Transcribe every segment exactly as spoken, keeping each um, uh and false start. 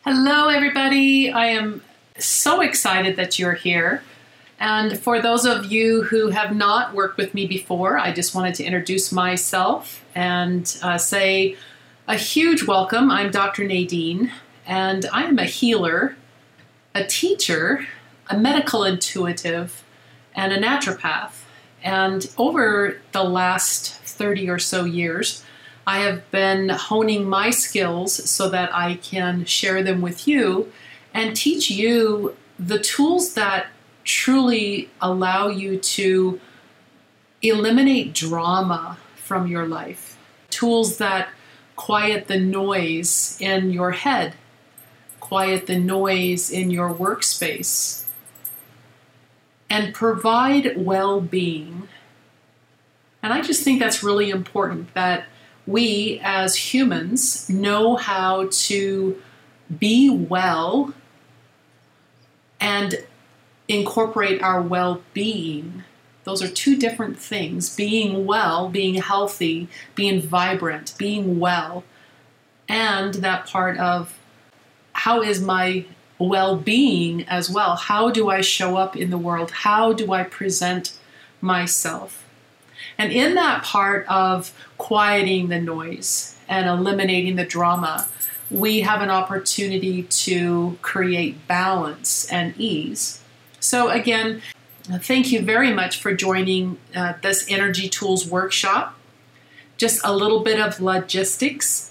Hello, everybody. I am so excited that you're here. And for those of you who have not worked with me before, I just wanted to introduce myself and uh, say a huge welcome. I'm Doctor Nadine, and I am a healer, a teacher, a medical intuitive, and a naturopath. And over the last thirty or so years, I have been honing my skills so that I can share them with you and teach you the tools that truly allow you to eliminate drama from your life. Tools that quiet the noise in your head, quiet the noise in your workspace, and provide well-being. And I just think that's really important, that we as humans know how to be well and incorporate our well-being. Those are two different things. Being well, being healthy, being vibrant, being well, and that part of how is my well-being as well? How do I show up in the world? How do I present myself? And in that part of quieting the noise and eliminating the drama, we have an opportunity to create balance and ease. So again, thank you very much for joining uh, this Energy Tools workshop. Just a little bit of logistics.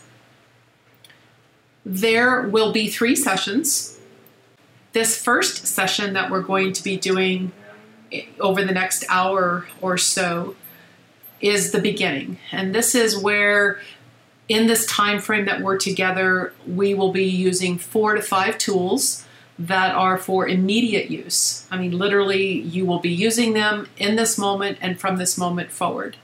There will be three sessions. This first session that we're going to be doing over the next hour or so is the beginning. And this is where, in this time frame that we're together, we will be using four to five tools that are for immediate use. I mean, literally, you will be using them in this moment and from this moment forward.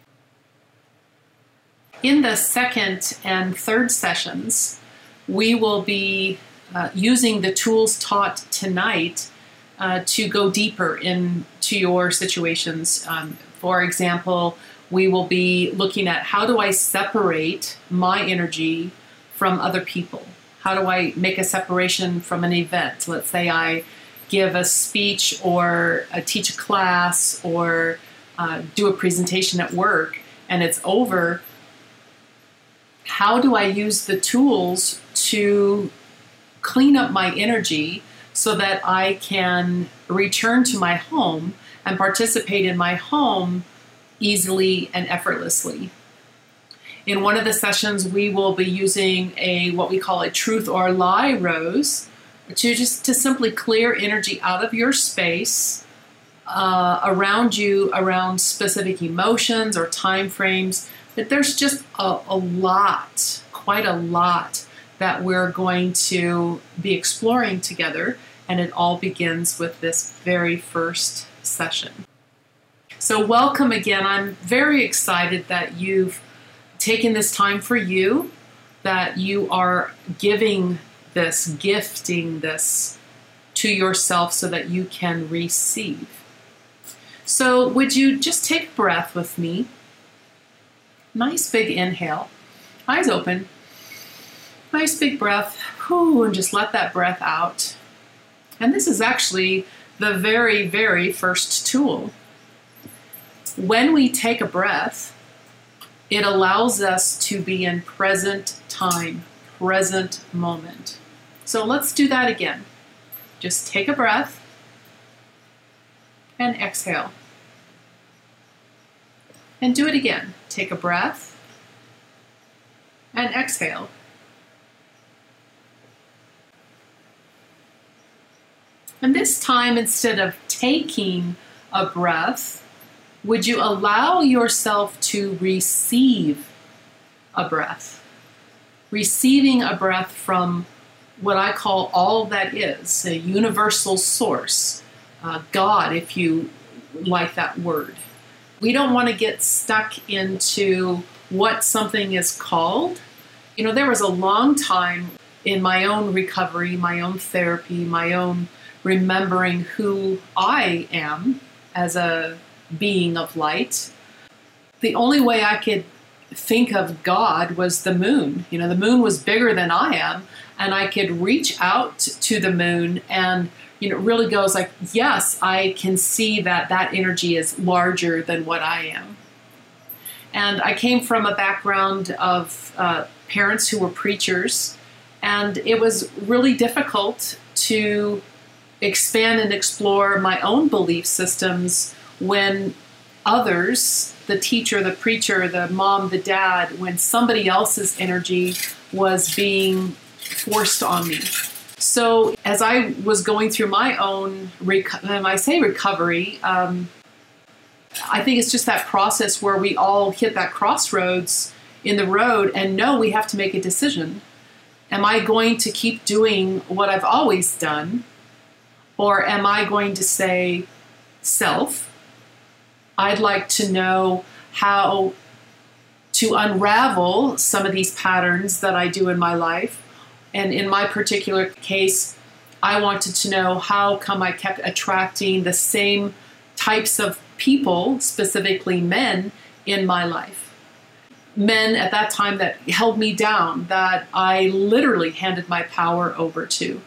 In the second and third sessions, we will be uh, using the tools taught tonight uh, to go deeper into your situations. Um, For example, we will be looking at how do I separate my energy from other people? How do I make a separation from an event? Let's say I give a speech or uh, teach a class or uh, do a presentation at work and it's over. How do I use the tools to clean up my energy so that I can return to my home and participate in my home easily and effortlessly? In one of the sessions, we will be using a what we call a truth or lie rose to just to simply clear energy out of your space uh, around you, around specific emotions or time frames. But there's just a, a lot, quite a lot that we're going to be exploring together, and it all begins with this very first session. So welcome again. I'm very excited that you've taken this time for you, that you are giving this, gifting this to yourself so that you can receive. So would you just take a breath with me? Nice big inhale, eyes open. Nice big breath, whew, and just let that breath out. And this is actually the very, very first tool. When we take a breath, it allows us to be in present time, present moment. So let's do that again. Just take a breath and exhale. And do it again. Take a breath and exhale. And this time, instead of taking a breath, would you allow yourself to receive a breath? Receiving a breath from what I call all that is, a universal source, uh, God, if you like that word. We don't want to get stuck into what something is called. You know, there was a long time in my own recovery, my own therapy, my own remembering who I am as a being of light. The only way I could think of God was the moon. You know, the moon was bigger than I am, and I could reach out to the moon and, you know, really goes like, yes, I can see that that energy is larger than what I am. And I came from a background of uh, parents who were preachers, and it was really difficult to expand and explore my own belief systems when others, the teacher, the preacher, the mom, the dad, when somebody else's energy was being forced on me. So as I was going through my own, reco- and I say recovery, um, I think it's just that process where we all hit that crossroads in the road and know we have to make a decision. Am I going to keep doing what I've always done? Or am I going to say, self, I'd like to know how to unravel some of these patterns that I do in my life. And in my particular case, I wanted to know how come I kept attracting the same types of people, specifically men, in my life. Men at that time that held me down, that I literally handed my power over to.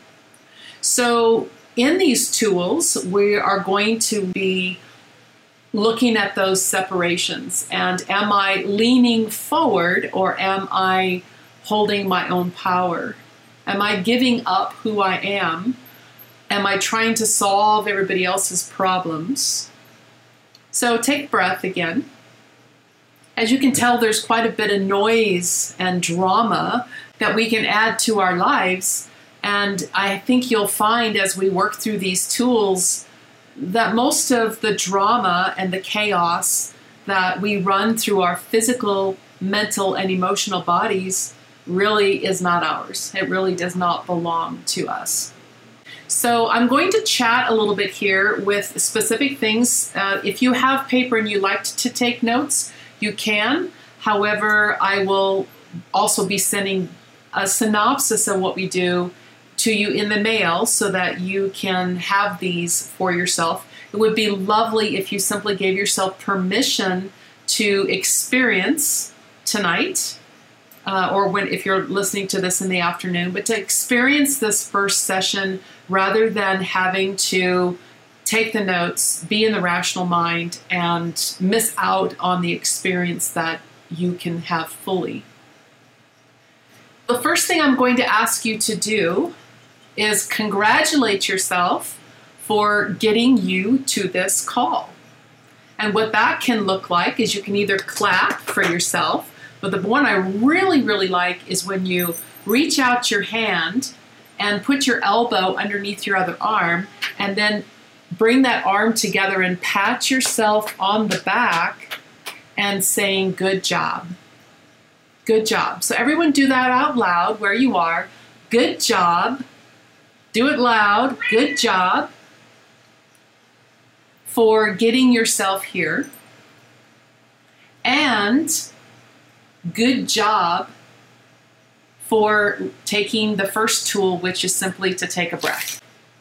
So in these tools, we are going to be looking at those separations. And am I leaning forward or am I holding my own power? Am I giving up who I am? Am I trying to solve everybody else's problems? So take breath again. As you can tell, there's quite a bit of noise and drama that we can add to our lives. And I think you'll find as we work through these tools that most of the drama and the chaos that we run through our physical, mental, and emotional bodies really is not ours. It really does not belong to us. So I'm going to chat a little bit here with specific things. Uh, if you have paper and you like to take notes, you can. However, I will also be sending a synopsis of what we do to you in the mail so that you can have these for yourself. It would be lovely if you simply gave yourself permission to experience tonight, uh, or when if you're listening to this in the afternoon, but to experience this first session rather than having to take the notes, be in the rational mind, and miss out on the experience that you can have fully. The first thing I'm going to ask you to do is congratulate yourself for getting you to this call. And what that can look like is you can either clap for yourself, but the one I really, really like is when you reach out your hand and put your elbow underneath your other arm and then bring that arm together and pat yourself on the back and saying, good job. Good job. So everyone do that out loud where you are. Good job. Do it loud. Good job for getting yourself here. And good job for taking the first tool, which is simply to take a breath.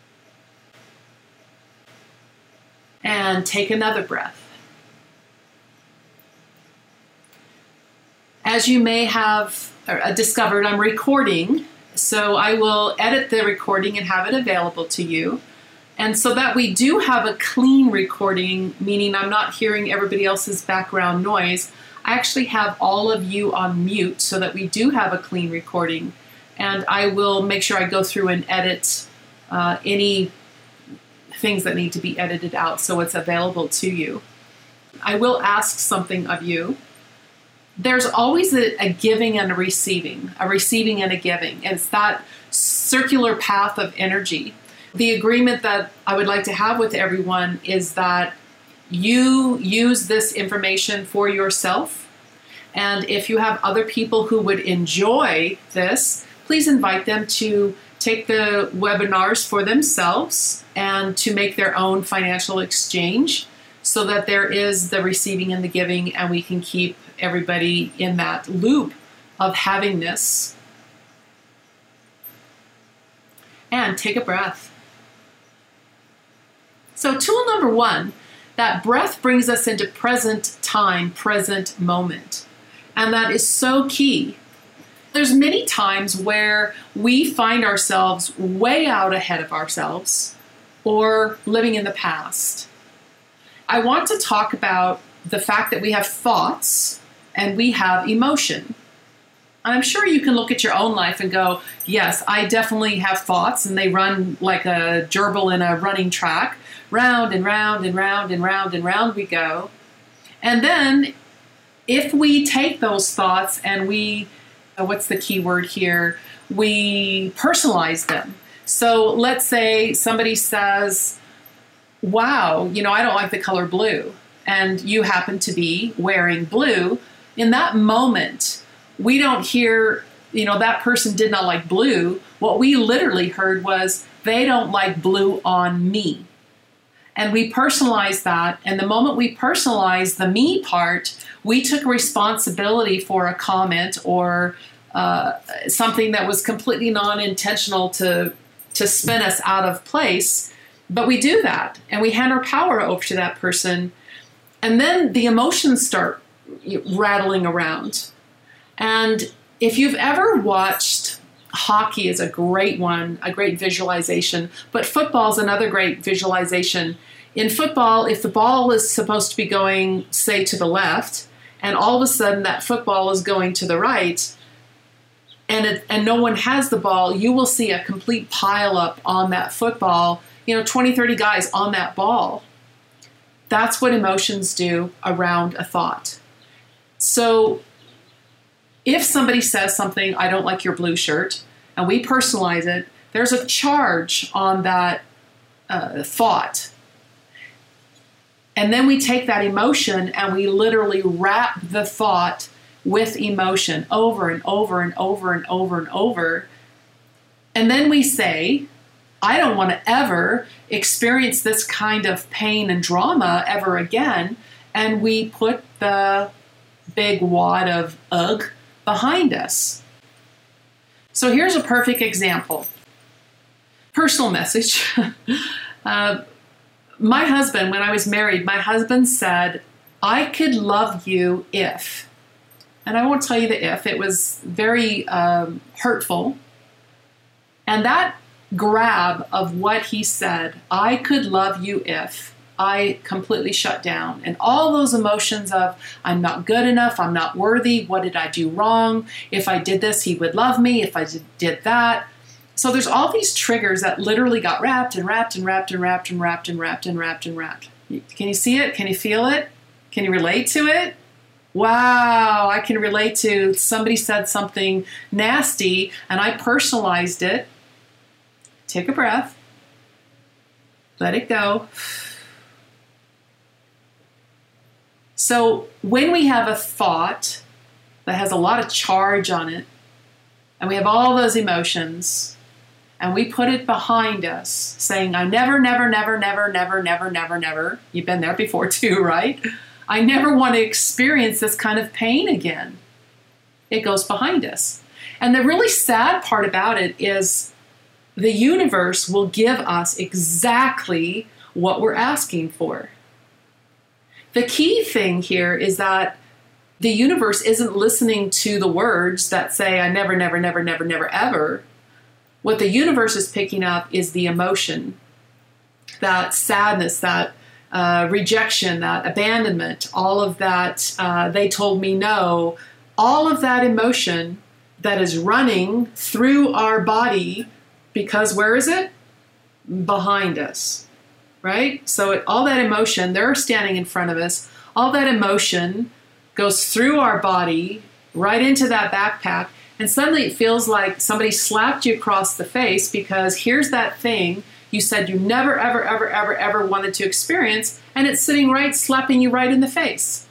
And take another breath. As you may have discovered, I'm recording, so I will edit the recording and have it available to you. And so that we do have a clean recording, meaning I'm not hearing everybody else's background noise, I actually have all of you on mute so that we do have a clean recording. And I will make sure I go through and edit uh, any things that need to be edited out so it's available to you. I will ask something of you. There's always a, a giving and a receiving, a receiving and a giving. And it's that circular path of energy. The agreement that I would like to have with everyone is that you use this information for yourself. And if you have other people who would enjoy this, please invite them to take the webinars for themselves and to make their own financial exchange so that there is the receiving and the giving, and we can keep everybody in that loop of having this. And take a breath. So tool number one, that breath brings us into present time, present moment. And that is so key. There's many times where we find ourselves way out ahead of ourselves or living in the past. I want to talk about the fact that we have thoughts and we have emotion. And I'm sure you can look at your own life and go, yes, I definitely have thoughts, and they run like a gerbil in a running track. Round and round and round and round and round we go. And then if we take those thoughts and we, uh, what's the key word here? We personalize them. So let's say somebody says, wow, you know, I don't like the color blue, and you happen to be wearing blue. In that moment, we don't hear, you know, that person did not like blue. What we literally heard was, they don't like blue on me. And we personalize that. And the moment we personalize the me part, we took responsibility for a comment or uh, something that was completely non-intentional to, to spin us out of place. But we do that, and we hand our power over to that person. And then the emotions start rattling around. And if you've ever watched, hockey is a great one, a great visualization, but football is another great visualization. In football, if the ball is supposed to be going, say, to the left, and all of a sudden that football is going to the right, and it, and no one has the ball, you will see a complete pile up on that football, you know, twenty, thirty guys on that ball. That's what emotions do around a thought. So if somebody says something, I don't like your blue shirt, and we personalize it, there's a charge on that uh, thought. And then we take that emotion and we literally wrap the thought with emotion over and over and over and over and over. And then we say, I don't want to ever experience this kind of pain and drama ever again. And we put the big wad of ugh behind us. So here's a perfect example. Personal message. uh, my husband, when I was married, my husband said, I could love you if. And I won't tell you the if. It was very um, hurtful. And that grab of what he said, I could love you if, I completely shut down. And all those emotions of, I'm not good enough, I'm not worthy, what did I do wrong? If I did this, he would love me. If I did that. So there's all these triggers that literally got wrapped and wrapped and wrapped and wrapped and wrapped and wrapped and wrapped and wrapped. Can you see it? Can you feel it? Can you relate to it? Wow, I can relate to somebody said something nasty and I personalized it. Take a breath. Let it go. So when we have a thought that has a lot of charge on it, and we have all those emotions, and we put it behind us, saying, I never, never, never, never, never, never, never, never, you've been there before too, right? I never want to experience this kind of pain again. It goes behind us. And the really sad part about it is the universe will give us exactly what we're asking for. The key thing here is that the universe isn't listening to the words that say, I never, never, never, never, never, ever. What the universe is picking up is the emotion, that sadness, that uh, rejection, that abandonment, all of that, uh, they told me no, all of that emotion that is running through our body, because where is it? Behind us, right? So it, all that emotion, they're standing in front of us, all that emotion goes through our body, right into that backpack, and suddenly it feels like somebody slapped you across the face because here's that thing you said you never, ever, ever, ever, ever wanted to experience, and it's sitting right, slapping you right in the face.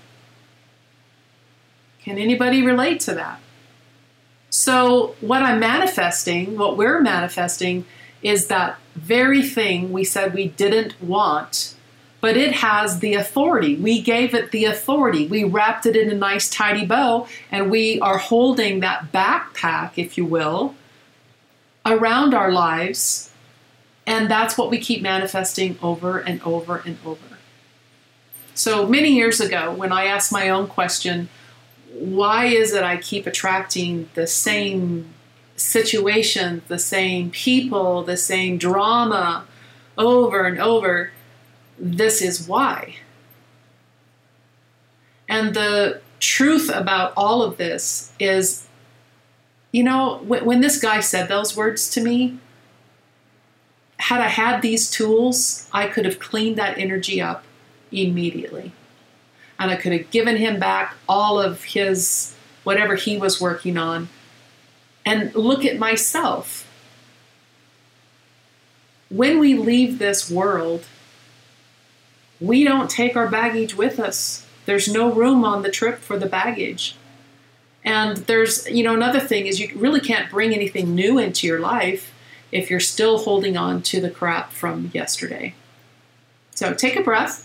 Can anybody relate to that? So what I'm manifesting, what we're manifesting, is that very thing we said we didn't want, but it has the authority. We gave it the authority. We wrapped it in a nice tidy bow, and we are holding that backpack, if you will, around our lives, and that's what we keep manifesting over and over and over. So many years ago, when I asked my own question, why is it I keep attracting the same situations, the same people, the same drama over and over? This is why. And the truth about all of this is, you know, when, when this guy said those words to me, had I had these tools, I could have cleaned that energy up immediately. And I could have given him back all of his, whatever he was working on. And look at myself. When we leave this world, we don't take our baggage with us. There's no room on the trip for the baggage. And there's, you know, another thing is you really can't bring anything new into your life if you're still holding on to the crap from yesterday. So take a breath.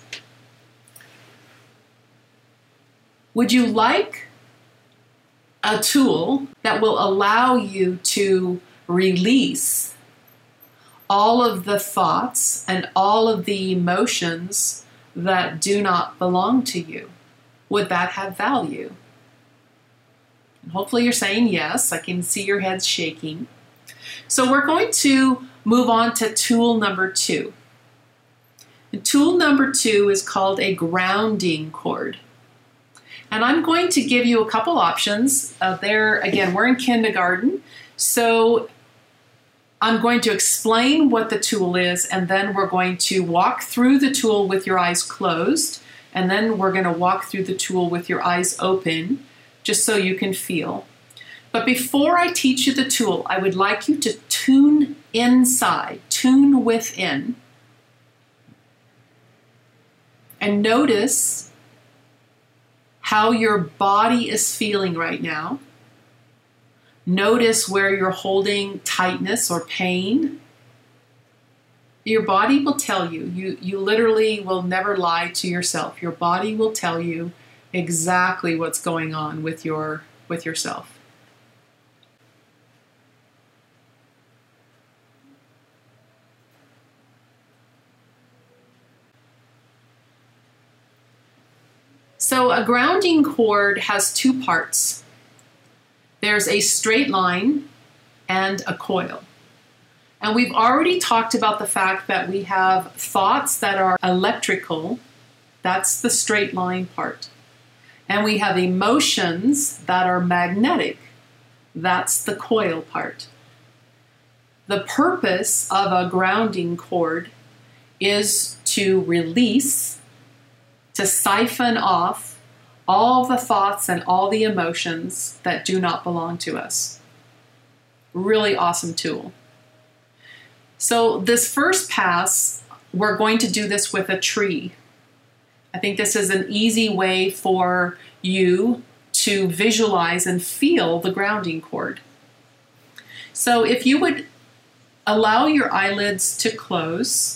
Would you like a tool that will allow you to release all of the thoughts and all of the emotions that do not belong to you? Would that have value? And hopefully you're saying yes. I can see your heads shaking. So we're going to move on to tool number two. And tool number two is called a grounding cord. And I'm going to give you a couple options. Uh, there, again, we're in kindergarten, so I'm going to explain what the tool is, and then we're going to walk through the tool with your eyes closed, and then we're going to walk through the tool with your eyes open, just so you can feel. But before I teach you the tool, I would like you to tune inside, tune within, and notice how your body is feeling right now. Notice where you're holding tightness or pain. Your body will tell you. You, you literally will never lie to yourself. Your body will tell you exactly what's going on with your, with yourself. So a grounding cord has two parts. There's a straight line and a coil. And we've already talked about the fact that we have thoughts that are electrical. That's the straight line part. And we have emotions that are magnetic. That's the coil part. The purpose of a grounding cord is to release, to siphon off all the thoughts and all the emotions that do not belong to us. Really awesome tool. So this first pass, we're going to do this with a tree. I think this is an easy way for you to visualize and feel the grounding cord. So if you would allow your eyelids to close,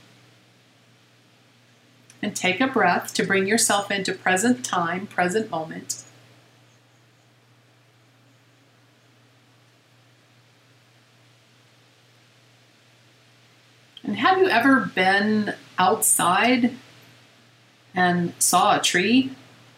and take a breath to bring yourself into present time, present moment. And have you ever been outside and saw a tree?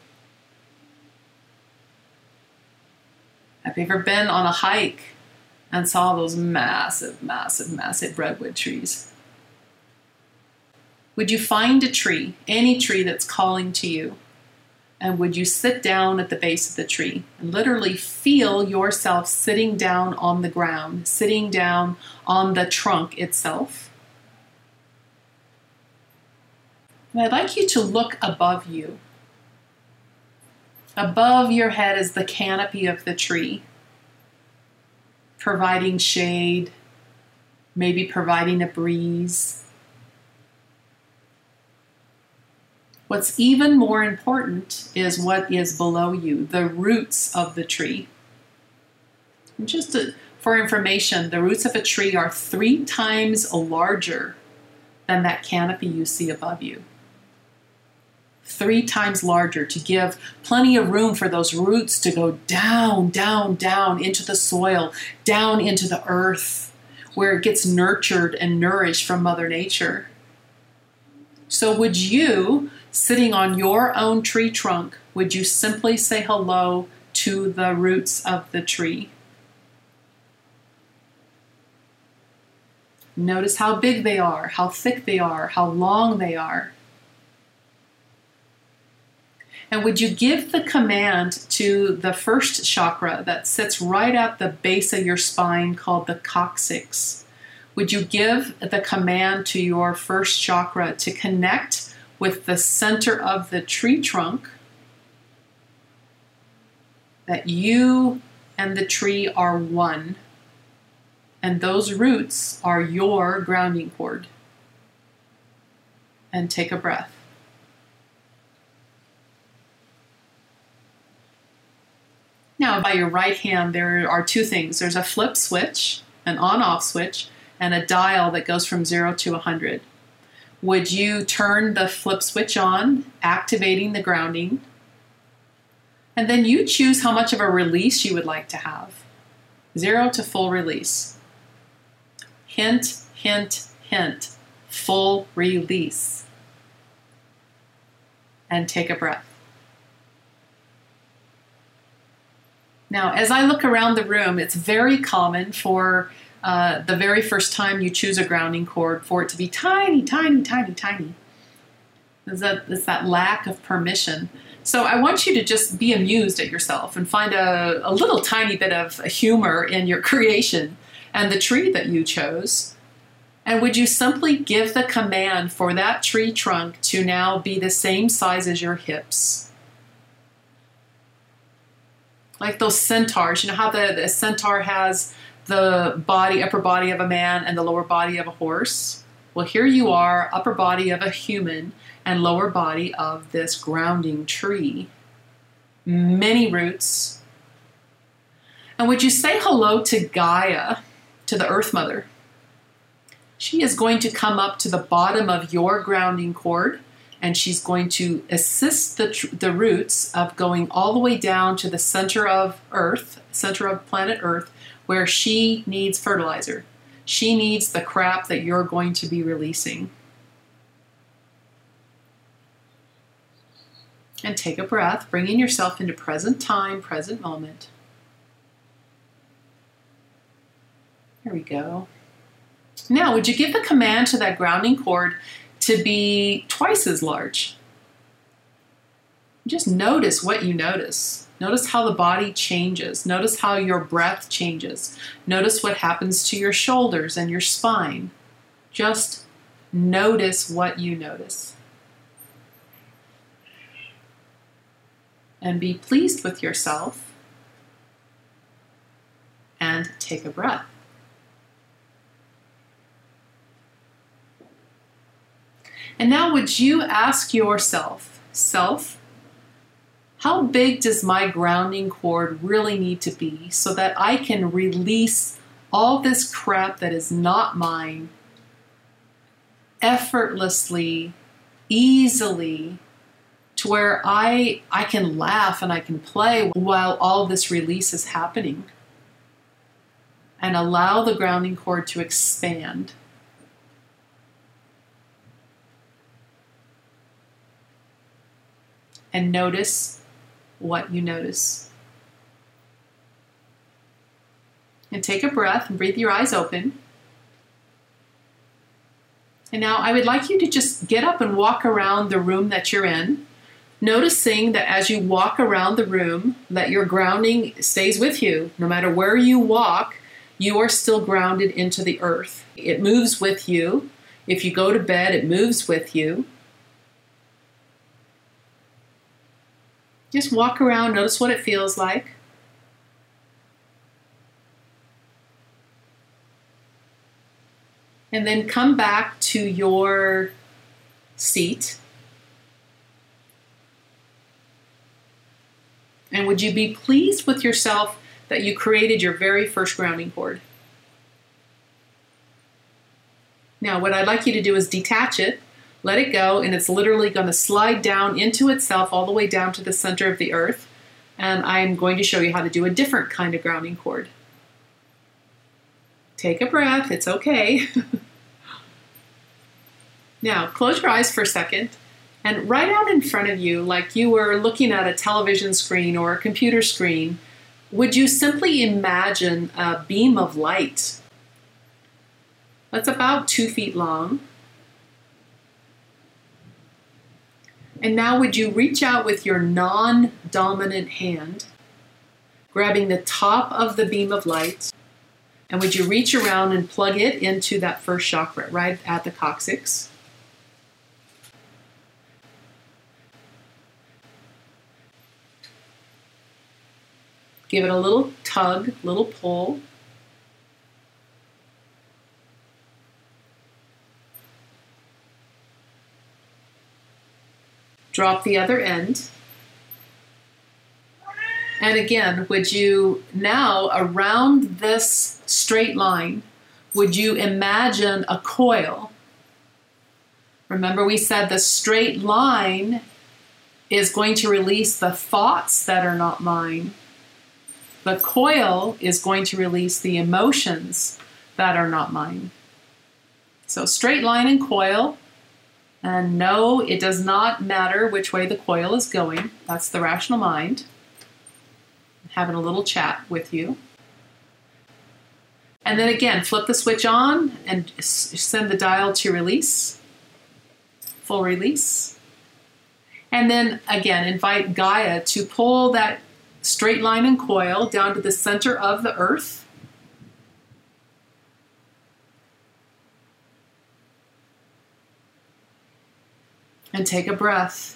Have you ever been on a hike and saw those massive, massive, massive redwood trees? Would you find a tree, any tree that's calling to you, and would you sit down at the base of the tree and literally feel yourself sitting down on the ground, sitting down on the trunk itself? And I'd like you to look above you. Above your head is the canopy of the tree, providing shade, maybe providing a breeze. What's even more important is what is below you, the roots of the tree. And just to, for information, the roots of a tree are three times larger than that canopy you see above you. Three times larger, to give plenty of room for those roots to go down, down, down into the soil, down into the earth, where it gets nurtured and nourished from Mother Nature. So would you sitting on your own tree trunk, would you simply say hello to the roots of the tree? Notice how big they are, how thick they are, how long they are. And would you give the command to the first chakra that sits right at the base of your spine called the coccyx? Would you give the command to your first chakra to connect with the center of the tree trunk, that you and the tree are one, and those roots are your grounding cord? And take a breath. Now, by your right hand, there are two things. There's a flip switch, an on-off switch, and a dial that goes from zero to one hundred. Would you turn the flip switch on, activating the grounding? And then you choose how much of a release you would like to have. Zero to full release. Hint, hint, hint. Full release. And take a breath. Now, as I look around the room, it's very common for uh, the very first time you choose a grounding cord for it to be tiny, tiny, tiny, tiny. It's that, it's that lack of permission. So I want you to just be amused at yourself and find a, a little tiny bit of humor in your creation and the tree that you chose. And would you simply give the command for that tree trunk to now be the same size as your hips? Like those centaurs, you know how the, the centaur has the body, upper body of a man and the lower body of a horse? Well, here you are, upper body of a human and lower body of this grounding tree. Many roots. And would you say hello to Gaia, to the Earth Mother? She is going to come up to the bottom of your grounding cord, and she's going to assist the, tr- the roots of going all the way down to the center of Earth, center of planet Earth, where she needs fertilizer. She needs the crap that you're going to be releasing. And take a breath, bringing yourself into present time, present moment. There we go. Now, would you give the command to that grounding cord to be twice as large? Just notice what you notice. Notice how the body changes. Notice how your breath changes. Notice what happens to your shoulders and your spine. Just notice what you notice. And be pleased with yourself. And take a breath. And now would you ask yourself, self, how big does my grounding cord really need to be so that I can release all this crap that is not mine effortlessly, easily, to where I, I can laugh and I can play while all this release is happening, and allow the grounding cord to expand. And notice what you notice. And take a breath and breathe your eyes open. And now I would like you to just get up and walk around the room that you're in, noticing that as you walk around the room, that your grounding stays with you. No matter where you walk, you are still grounded into the earth. It moves with you. If you go to bed, it moves with you. Just walk around, notice what it feels like. And then come back to your seat. And would you be pleased with yourself that you created your very first grounding cord? Now, what I'd like you to do is detach it. Let it go, and it's literally going to slide down into itself all the way down to the center of the earth. And I'm going to show you how to do a different kind of grounding cord. Take a breath, it's okay. Now, close your eyes for a second And right out in front of you, like you were looking at a television screen or a computer screen, would you simply imagine a beam of light that's about two feet long? And now would you reach out with your non-dominant hand, grabbing the top of the beam of light, and would you reach around and plug it into that first chakra right at the coccyx? Give it a little tug, little pull. Drop the other end. And again, would you now, around this straight line, would you imagine a coil? Remember, we said the straight line is going to release the thoughts that are not mine. The coil is going to release the emotions that are not mine. So straight line and coil. And no, it does not matter which way the coil is going. That's the rational mind. Having a little chat with you. And then again, flip the switch on and send the dial to release. Full release. And then again, invite Gaia to pull that straight line and coil down to the center of the earth. And take a breath.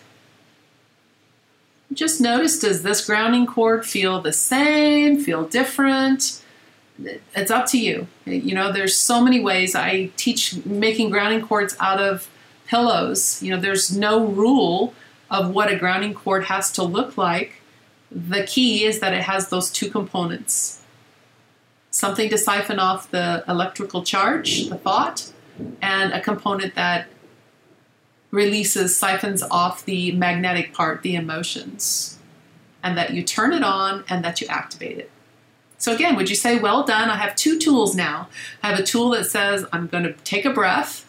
Just notice, does this grounding cord feel the same, feel different? It's up to you. You know, there's so many ways. I teach making grounding cords out of pillows. You know, there's no rule of what a grounding cord has to look like. The key is that it has those two components. Something to siphon off the electrical charge, the thought, and a component that releases, siphons off the magnetic part, the emotions, and that you turn it on and that you activate it. So again, would you say, well done, I have two tools now. I have a tool that says I'm going to take a breath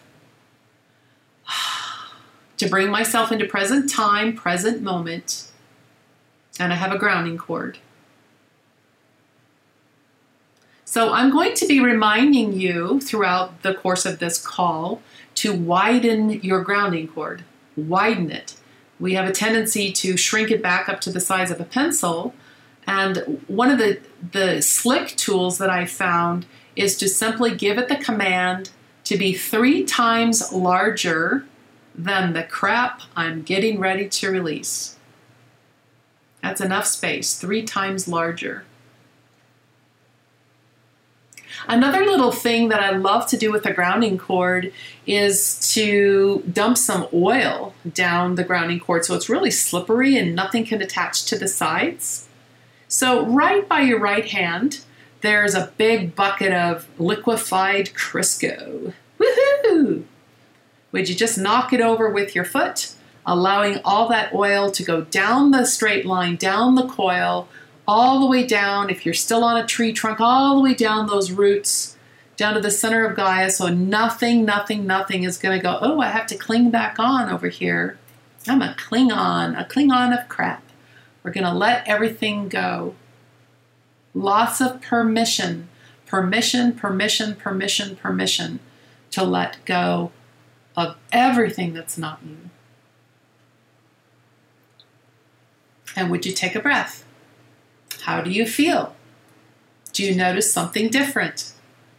to bring myself into present time, present moment, and I have a grounding cord. So I'm going to be reminding you throughout the course of this call to widen your grounding cord, widen it. We have a tendency to shrink it back up to the size of a pencil. And one of the, the slick tools that I found is to simply give it the command to be three times larger than the crap I'm getting ready to release. That's enough space, three times larger. Another little thing that I love to do with a grounding cord is to dump some oil down the grounding cord so it's really slippery and nothing can attach to the sides. So right by your right hand, there's a big bucket of liquefied Crisco. Woohoo! Would you just knock it over with your foot, allowing all that oil to go down the straight line, down the coil, all the way down, if you're still on a tree trunk, all the way down those roots, down to the center of Gaia, so nothing, nothing, nothing is going to go, oh, I have to cling back on over here. I'm a Klingon, a Klingon of crap. We're going to let everything go. Lots of permission, permission, permission, permission, permission to let go of everything that's not you. And would you take a breath? How do you feel? Do you notice something different?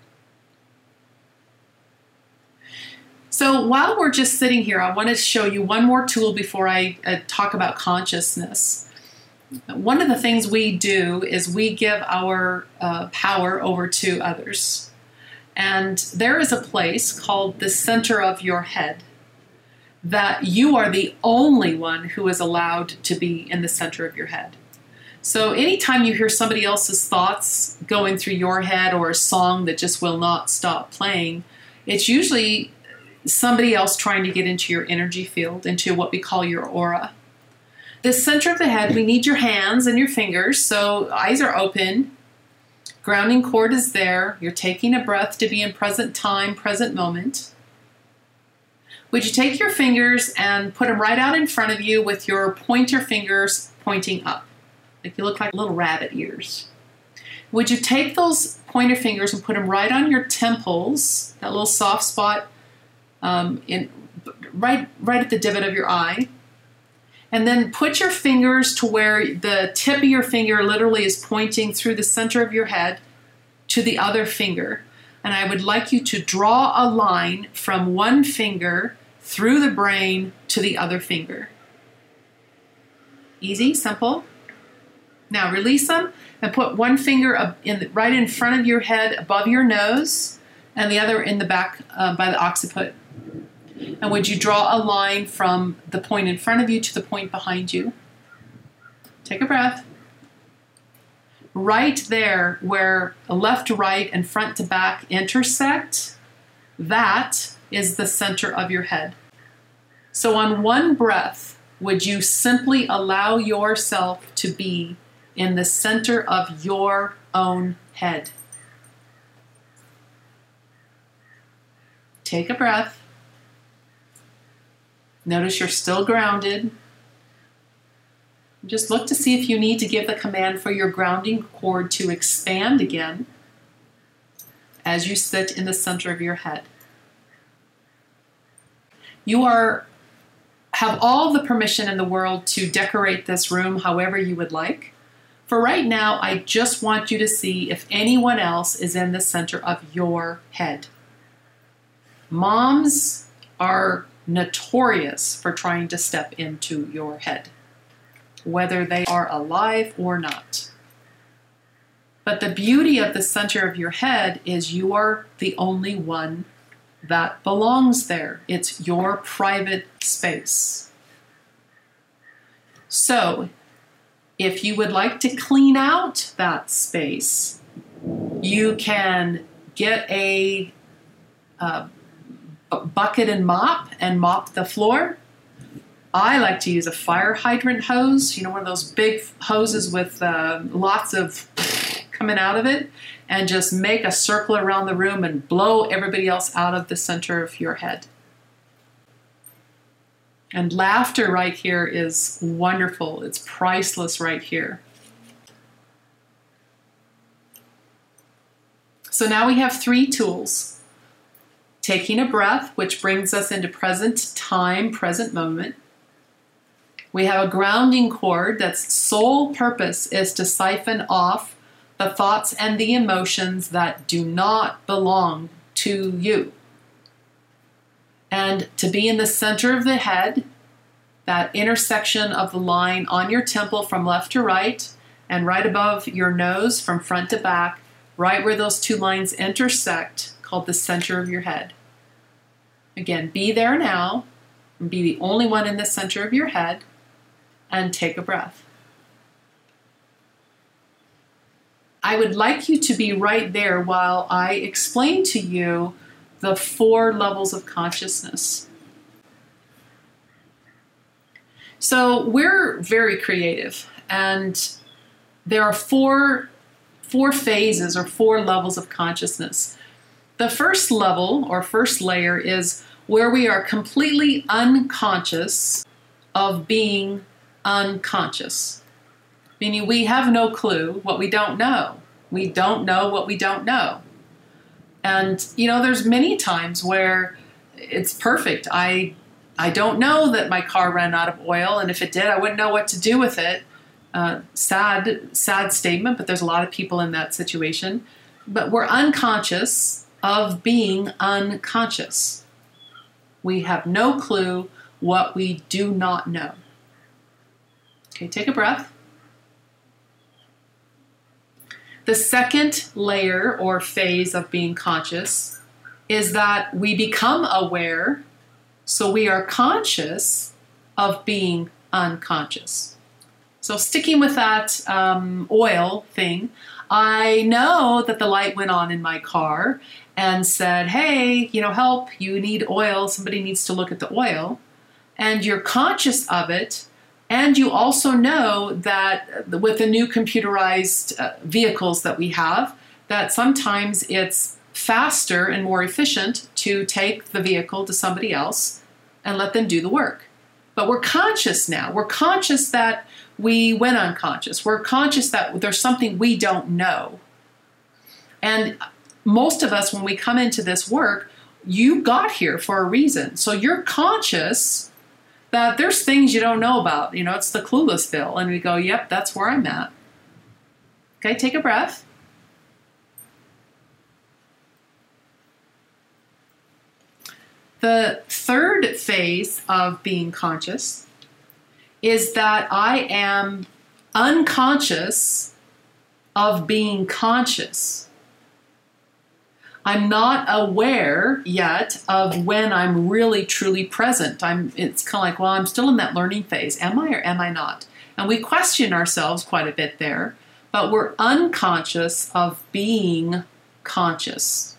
So while we're just sitting here, I want to show you one more tool before I uh, talk about consciousness. One of the things we do is we give our uh, power over to others. And there is a place called the center of your head that you are the only one who is allowed to be in the center of your head. So anytime you hear somebody else's thoughts going through your head or a song that just will not stop playing, it's usually somebody else trying to get into your energy field, into what we call your aura. The center of the head, we need your hands and your fingers, so eyes are open. Grounding cord is there. You're taking a breath to be in present time, present moment. would you take your fingers and put them right out in front of you with your pointer fingers pointing up? Like you look like little rabbit ears. Would you take those pointer fingers and put them right on your temples, that little soft spot um, in right, right at the divot of your eye? And then put your fingers to where the tip of your finger literally is pointing through the center of your head to the other finger. And I would like you to draw a line from one finger through the brain to the other finger. Easy, simple. Now release them and put one finger up in the, right in front of your head above your nose and the other in the back uh, by the occiput. And would you draw a line from the point in front of you to the point behind you? Take a breath. Right there where left to right and front to back intersect, that is the center of your head. So on one breath, would you simply allow yourself to be in the center of your own head? Take a breath. Notice you're still grounded. Just look to see if you need to give the command for your grounding cord to expand again as you sit in the center of your head. You are have all the permission in the world to decorate this room however you would like. For right now, I just want you to see if anyone else is in the center of your head. Moms are notorious for trying to step into your head, whether they are alive or not. But the beauty of the center of your head is you are the only one that belongs there. It's your private space. So, if you would like to clean out that space, you can get a, a bucket and mop and mop the floor. I like to use a fire hydrant hose, you know, one of those big hoses with uh, lots of coming out of it, and just make a circle around the room and blow everybody else out of the center of your head. And laughter right here is wonderful. It's priceless right here. So now we have three tools. Taking a breath, which brings us into present time, present moment. We have a grounding cord that's sole purpose is to siphon off the thoughts and the emotions that do not belong to you. And to be in the center of the head, that intersection of the line on your temple from left to right and right above your nose from front to back, right where those two lines intersect, called the center of your head. Again, be there now, and be the only one in the center of your head, and take a breath. I would like you to be right there while I explain to you the four levels of consciousness. So we're very creative, and there are four, four phases or four levels of consciousness. The first level or first layer is where we are completely unconscious of being unconscious. Meaning we have no clue what we don't know. We don't know what we don't know. And, you know, there's many times where it's perfect. I I don't know that my car ran out of oil, and if it did, I wouldn't know what to do with it. Uh, sad, sad statement, but there's a lot of people in that situation. But we're unconscious of being unconscious. We have no clue what we do not know. Okay, take a breath. The second layer or phase of being conscious is that we become aware, so we are conscious of being unconscious. So sticking with that um, oil thing, I know that the light went on in my car and said, hey, you know, help, you need oil, somebody needs to look at the oil. And you're conscious of it. And you also know that with the new computerized uh, vehicles that we have, that sometimes it's faster and more efficient to take the vehicle to somebody else and let them do the work. But we're conscious now. We're conscious that we went unconscious. We're conscious that there's something we don't know. And most of us, when we come into this work, you got here for a reason. So you're conscious that there's things you don't know about. You know, it's the Cluelessville. And we go, yep, that's where I'm at. Okay, take a breath. The third phase of being conscious is that I am unconscious of being conscious. I'm not aware yet of when I'm really truly present. I'm, it's kind of like, well, I'm still in that learning phase. Am I or am I not? And we question ourselves quite a bit there, but we're unconscious of being conscious.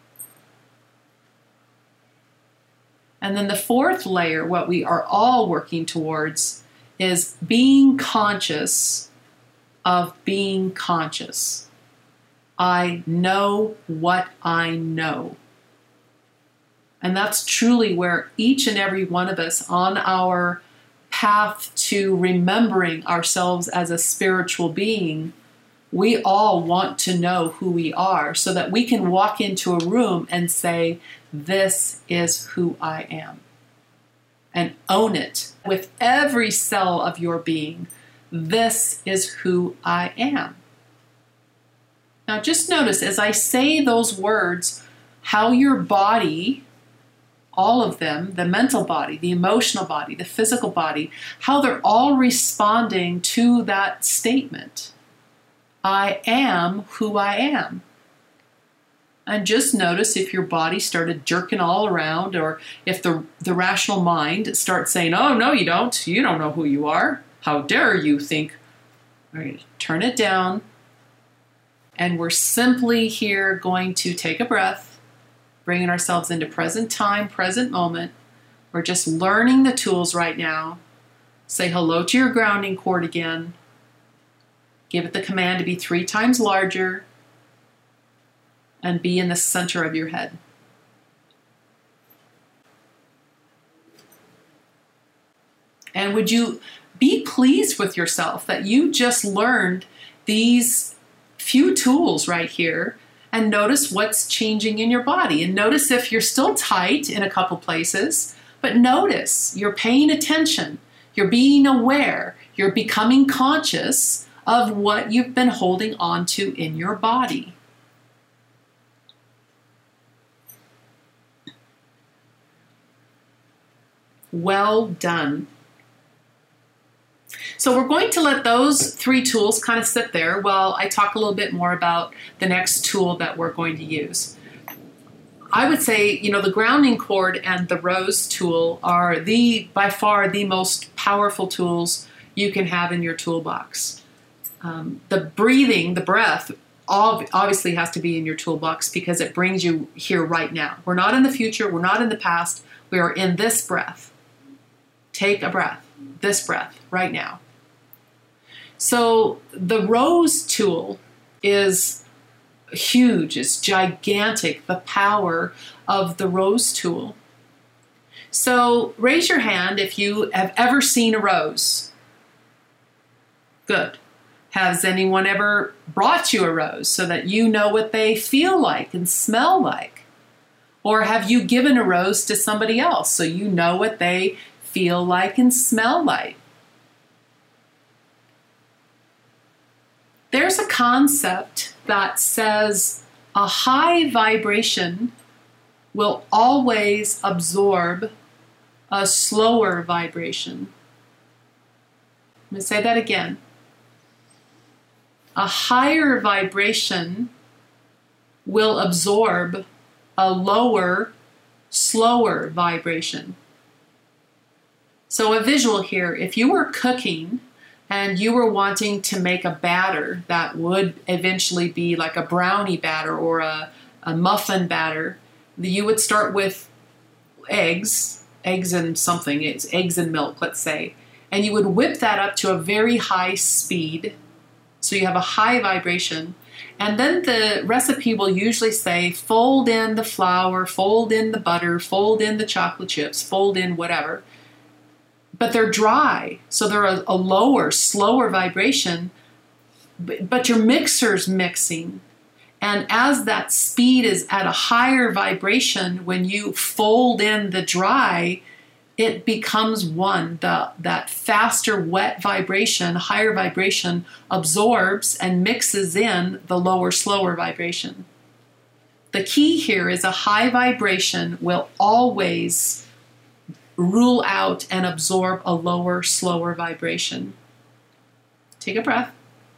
And then the fourth layer, what we are all working towards, is being conscious of being conscious. I know what I know. And that's truly where each and every one of us on our path to remembering ourselves as a spiritual being, we all want to know who we are so that we can walk into a room and say, this is who I am. And own it with every cell of your being. This is who I am. Now just notice as I say those words, how your body, all of them, the mental body, the emotional body, the physical body, how they're all responding to that statement. I am who I am. And just notice if your body started jerking all around, or if the, the rational mind starts saying, oh, no, you don't. You don't know who you are. How dare you think? All right, turn it down. And we're simply here going to take a breath, bringing ourselves into present time, present moment. We're just learning the tools right now. Say hello to your grounding cord again. Give it the command to be three times larger. And be in the center of your head. And would you be pleased with yourself that you just learned these few tools right here, and notice what's changing in your body. And notice if you're still tight in a couple places, but notice you're paying attention, you're being aware, you're becoming conscious of what you've been holding on to in your body. Well done. So we're going to let those three tools kind of sit there while I talk a little bit more about the next tool that we're going to use. I would say, you know, the grounding cord and the rose tool are the, by far, the most powerful tools you can have in your toolbox. Um, the breathing, the breath, obviously has to be in your toolbox because it brings you here right now. We're not in the future. We're not in the past. We are in this breath. Take a breath, this breath, right now. So the rose tool is huge, it's gigantic, the power of the rose tool. So raise your hand if you have ever seen a rose. Good. Has anyone ever brought you a rose so that you know what they feel like and smell like? Or have you given a rose to somebody else so you know what they feel like and smell like? There's a concept that says a high vibration will always absorb a slower vibration. I'm going to say that again. A higher vibration will absorb a lower, slower vibration. So a visual here, if you were cooking and you were wanting to make a batter that would eventually be like a brownie batter or a, a muffin batter, you would start with eggs, eggs and something, it's eggs and milk, let's say, and you would whip that up to a very high speed. So you have a high vibration, And then the recipe will usually say, fold in the flour, fold in the butter, fold in the chocolate chips, fold in whatever. But they're dry, so they're a, a lower, slower vibration, but, but your mixer's mixing. And as that speed is at a higher vibration, when you fold in the dry, it becomes one. The, that faster wet vibration, higher vibration, absorbs and mixes in the lower, slower vibration. The key here is a high vibration will always rule out and absorb a lower, slower vibration. Take a breath.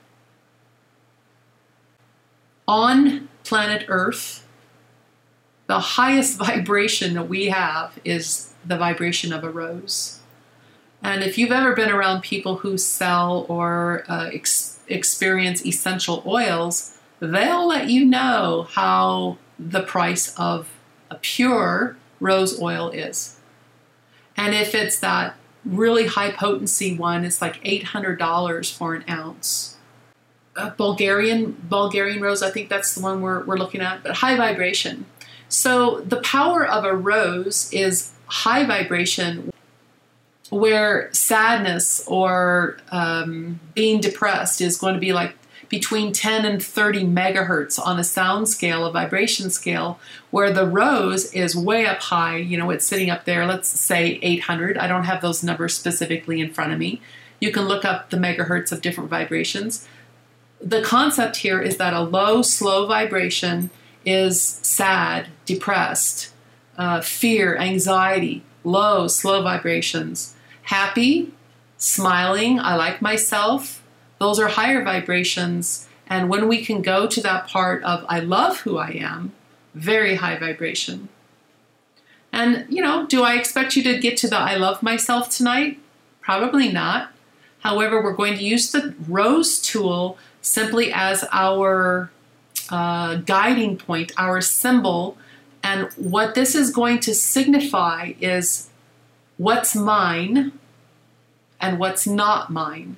On planet Earth, the highest vibration that we have is the vibration of a rose. And if you've ever been around people who sell or uh, ex- experience essential oils, they'll let you know how the price of a pure rose oil is. And if it's that really high potency one, it's like eight hundred dollars for an ounce. A Bulgarian Bulgarian rose, I think that's the one we're, we're looking at, but high vibration. So the power of a rose is high vibration, where sadness or um, being depressed is going to be like between ten and thirty megahertz on a sound scale, a vibration scale, where the rose is way up high. You know, it's sitting up there, let's say eight hundred. I don't have those numbers specifically in front of me. You can look up the megahertz of different vibrations. The concept here is that a low, slow vibration is sad, depressed, uh, fear, anxiety, low, slow vibrations. Happy, smiling, I like myself, those are higher vibrations. And when we can go to that part of I love who I am, very high vibration. And, you know, do I expect you to get to the I love myself tonight? Probably not. However, we're going to use the rose tool simply as our uh, guiding point, our symbol. And what this is going to signify is what's mine and what's not mine.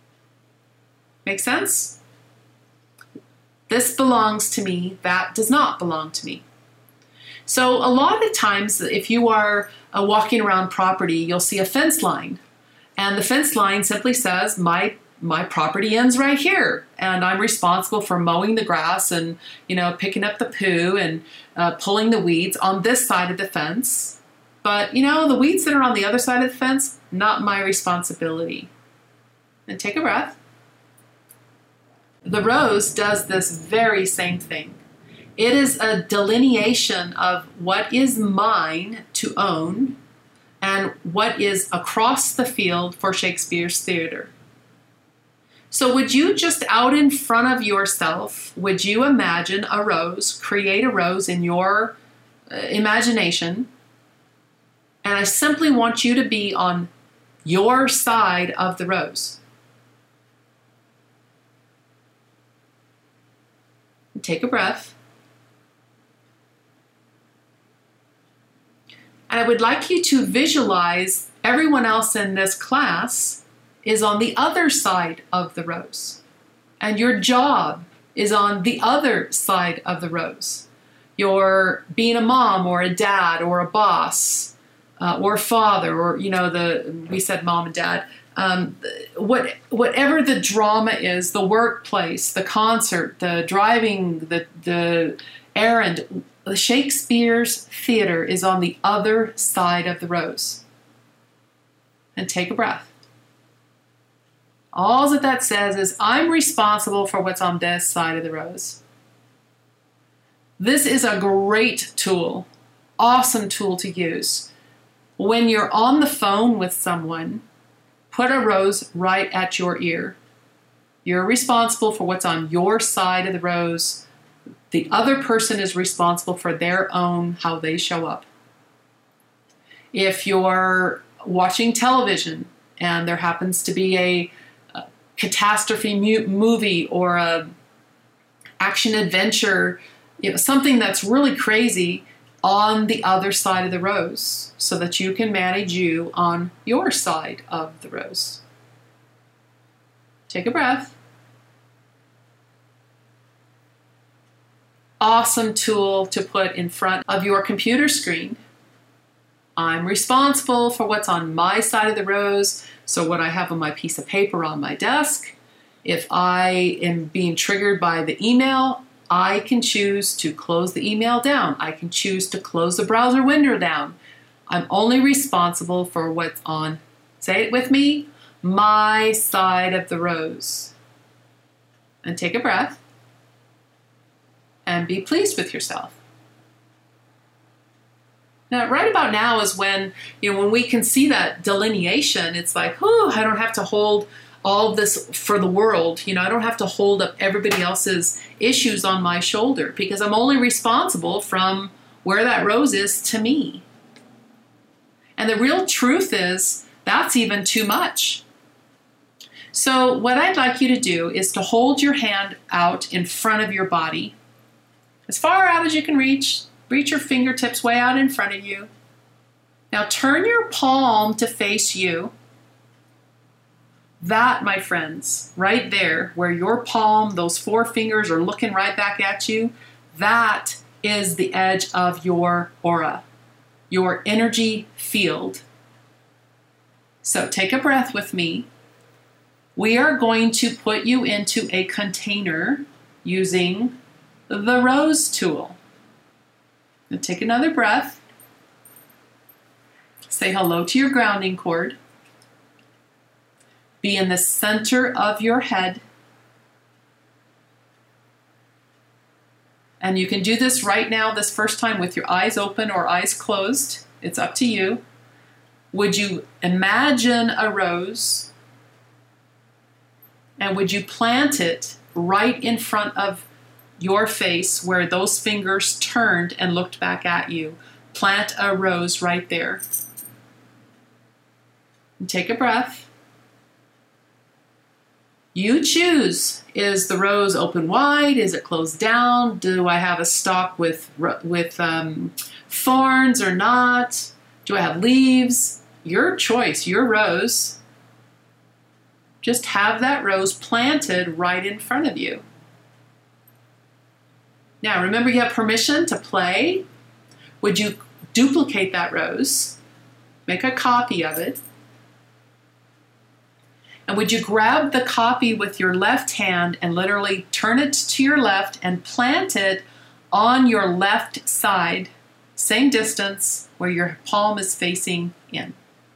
Make sense? This belongs to me, that does not belong to me. So a lot of times, if you are uh, walking around property, you'll see a fence line. And the fence line simply says, my my property ends right here, and I'm responsible for mowing the grass and, you know, picking up the poo and uh, pulling the weeds on this side of the fence. But, you know, the weeds that are on the other side of the fence, not my responsibility. And take a breath. The rose does this very same thing. It is a delineation of what is mine to own and what is across the field for Shakespeare's theater. So would you just out in front of yourself, would you imagine a rose, create a rose in your uh, imagination, and I simply want you to be on your side of the rose. Take a breath. And I would like you to visualize everyone else in this class is on the other side of the rose. And your job is on the other side of the rose. You're being a mom or a dad or a boss uh, or a father, or, you know, the we said mom and dad. Um, what, whatever the drama is, the workplace, the concert, the driving, the, the errand, Shakespeare's theater is on the other side of the rose. And take a breath. All that that says is I'm responsible for what's on this side of the rose. This is a great tool, awesome tool to use. When you're on the phone with someone, put a rose right at your ear. You're responsible for what's on your side of the rose. The other person is responsible for their own, how they show up. If you're watching television and there happens to be a, a catastrophe mu- movie or a action adventure, you know, something that's really crazy, on the other side of the rose, so that you can manage you on your side of the rose. Take a breath. awesome tool to put in front of your computer screen. I'm responsible for what's on my side of the rose, so what I have on my piece of paper on my desk. If I am being triggered by the email, I can choose to close the email down. I can choose to close the browser window down. I'm only responsible for what's on, say it with me, my side of the rose. And take a breath and be pleased with yourself. Now, right about now is when, you know, when we can see that delineation, it's like, oh, I don't have to hold all of this for the world. You know, I don't have to hold up everybody else's issues on my shoulder because I'm only responsible from where that rose is to me. And the real truth is that's even too much. So what I'd like you to do is to hold your hand out in front of your body, as far out as you can reach. Reach your fingertips way out in front of you. Now turn your palm to face you. That, my friends, right there, where your palm, those four fingers are looking right back at you, that is the edge of your aura, your energy field. So take a breath with me. We are going to put you into a container using the rose tool. Now take another breath. Say hello to your grounding cord. Be in the center of your head. And you can do this right now, this first time, with your eyes open or eyes closed. It's up to you. Would you imagine a rose? And would you plant it right in front of your face where those fingers turned and looked back at you? Plant a rose right there. And take a breath. You choose. Is the rose open wide? Is it closed down? Do I have a stalk with, with um, thorns or not? Do I have leaves? Your choice, your rose. Just have that rose planted right in front of you. Now, remember, you have permission to play. Would you duplicate that rose? Make a copy of it. And would you grab the copy with your left hand and literally turn it to your left and plant it on your left side, same distance where your palm is facing in?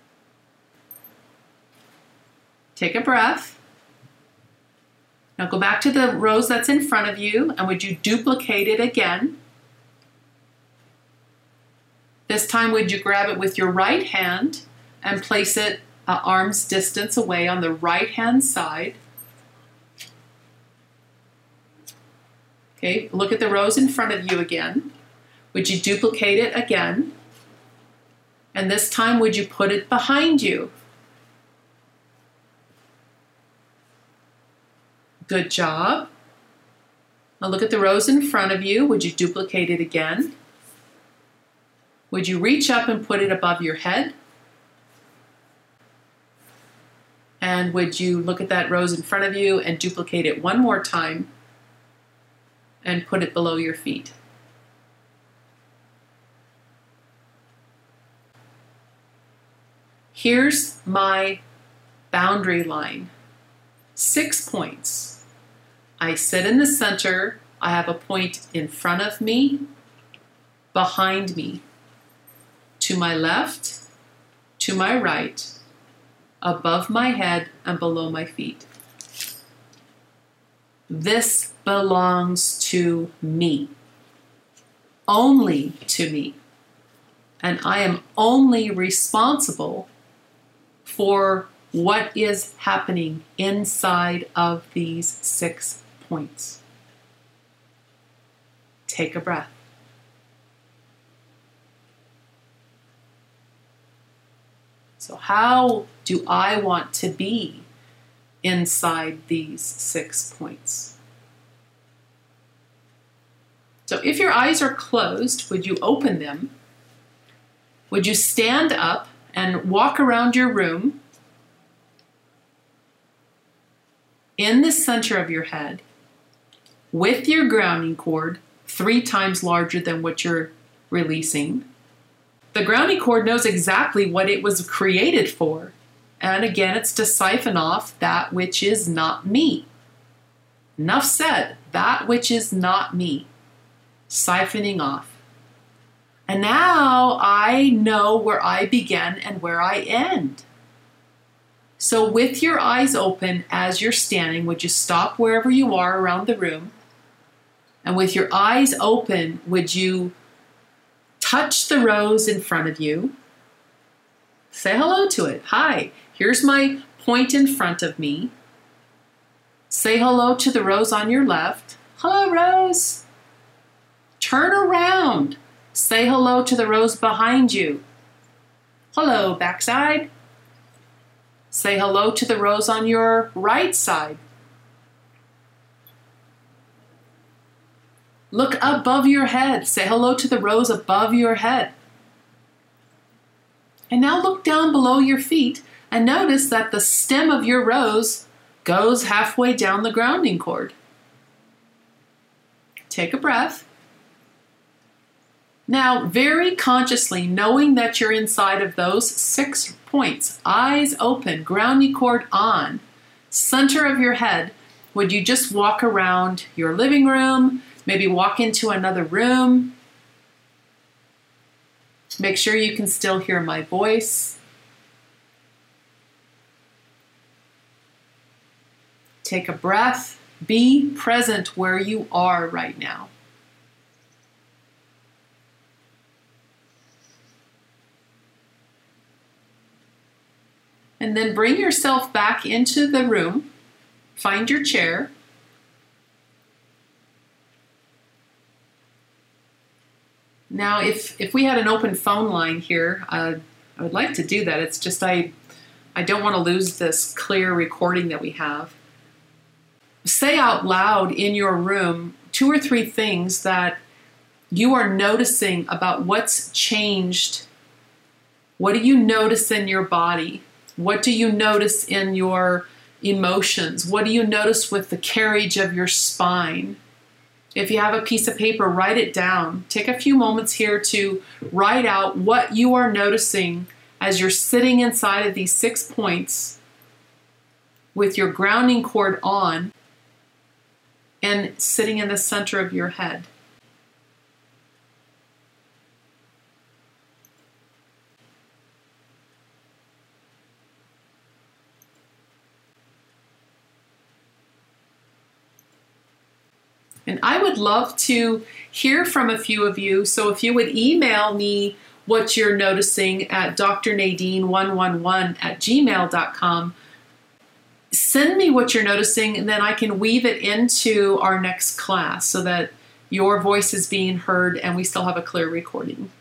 Take a breath. Now go back to the rose that's in front of you, and would you duplicate it again? This time, would you grab it with your right hand and place it uh, arm's distance away on the right-hand side? Okay, look at the rose in front of you again. Would you duplicate it again? And this time, would you put it behind you? Good job. Now look at the rose in front of you. Would you duplicate it again? Would you reach up and put it above your head? And would you look at that rose in front of you and duplicate it one more time and put it below your feet? Here's my boundary line. Six points. I sit in the center. I have a point in front of me, behind me, to my left, to my right, above my head, and below my feet. This belongs to me, only to me, and I am only responsible for what is happening inside of these six points. Take a breath. So how do I want to be inside these six points? So if your eyes are closed, would you open them? Would you stand up and walk around your room in the center of your head with your grounding cord three times larger than what you're releasing. The grounding cord knows exactly what it was created for. And again, it's to siphon off that which is not me. Enough said, that which is not me. Siphoning off. And now I know where I begin and where I end. So with your eyes open as you're standing, would you stop wherever you are around the room? And with your eyes open, would you touch the rose in front of you? Say hello to it. Hi, here's my point in front of me. Say hello to the rose on your left. Hello, rose. Turn around. Say hello to the rose behind you. Hello, backside. Say hello to the rose on your right side. Look above your head. Say hello to the rose above your head. And now look down below your feet and notice that the stem of your rose goes halfway down the grounding cord. Take a breath. Now, very consciously, knowing that you're inside of those six points, eyes open, grounding cord on, center of your head, would you just walk around your living room, maybe walk into another room? Make sure you can still hear my voice. Take a breath. Be present where you are right now. And then bring yourself back into the room. Find your chair. Now, if, if we had an open phone line here, uh, I would like to do that. It's just I, I don't want to lose this clear recording that we have. Say out loud in your room two or three things that you are noticing about what's changed. What do you notice in your body? What do you notice in your emotions? What do you notice with the carriage of your spine? If you have a piece of paper, write it down. Take a few moments here to write out what you are noticing as you're sitting inside of these six points with your grounding cord on and sitting in the center of your head. And I would love to hear from a few of you. So if you would email me what you're noticing at d r nadine one one one at gmail dot com, send me what you're noticing, and then I can weave it into our next class so that your voice is being heard and we still have a clear recording.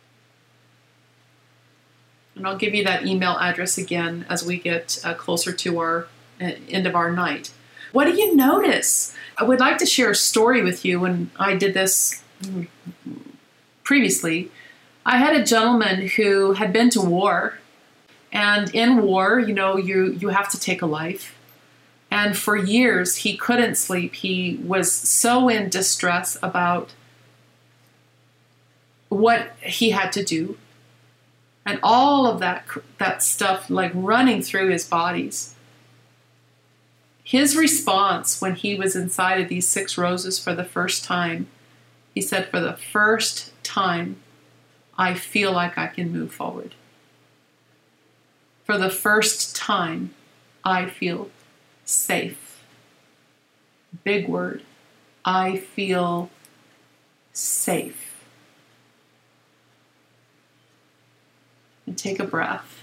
And I'll give you that email address again as we get uh, closer to our uh, end of our night. What do you notice? I would like to share a story with you. When I did this previously, I had a gentleman who had been to war. And in war, you know, you, you have to take a life. And for years, he couldn't sleep. He was so in distress about what he had to do. And all of that, that stuff like running through his bodies. His response when he was inside of these six roses for the first time, he said, for the first time, I feel like I can move forward. For the first time, I feel safe. Big word. I feel safe. And take a breath.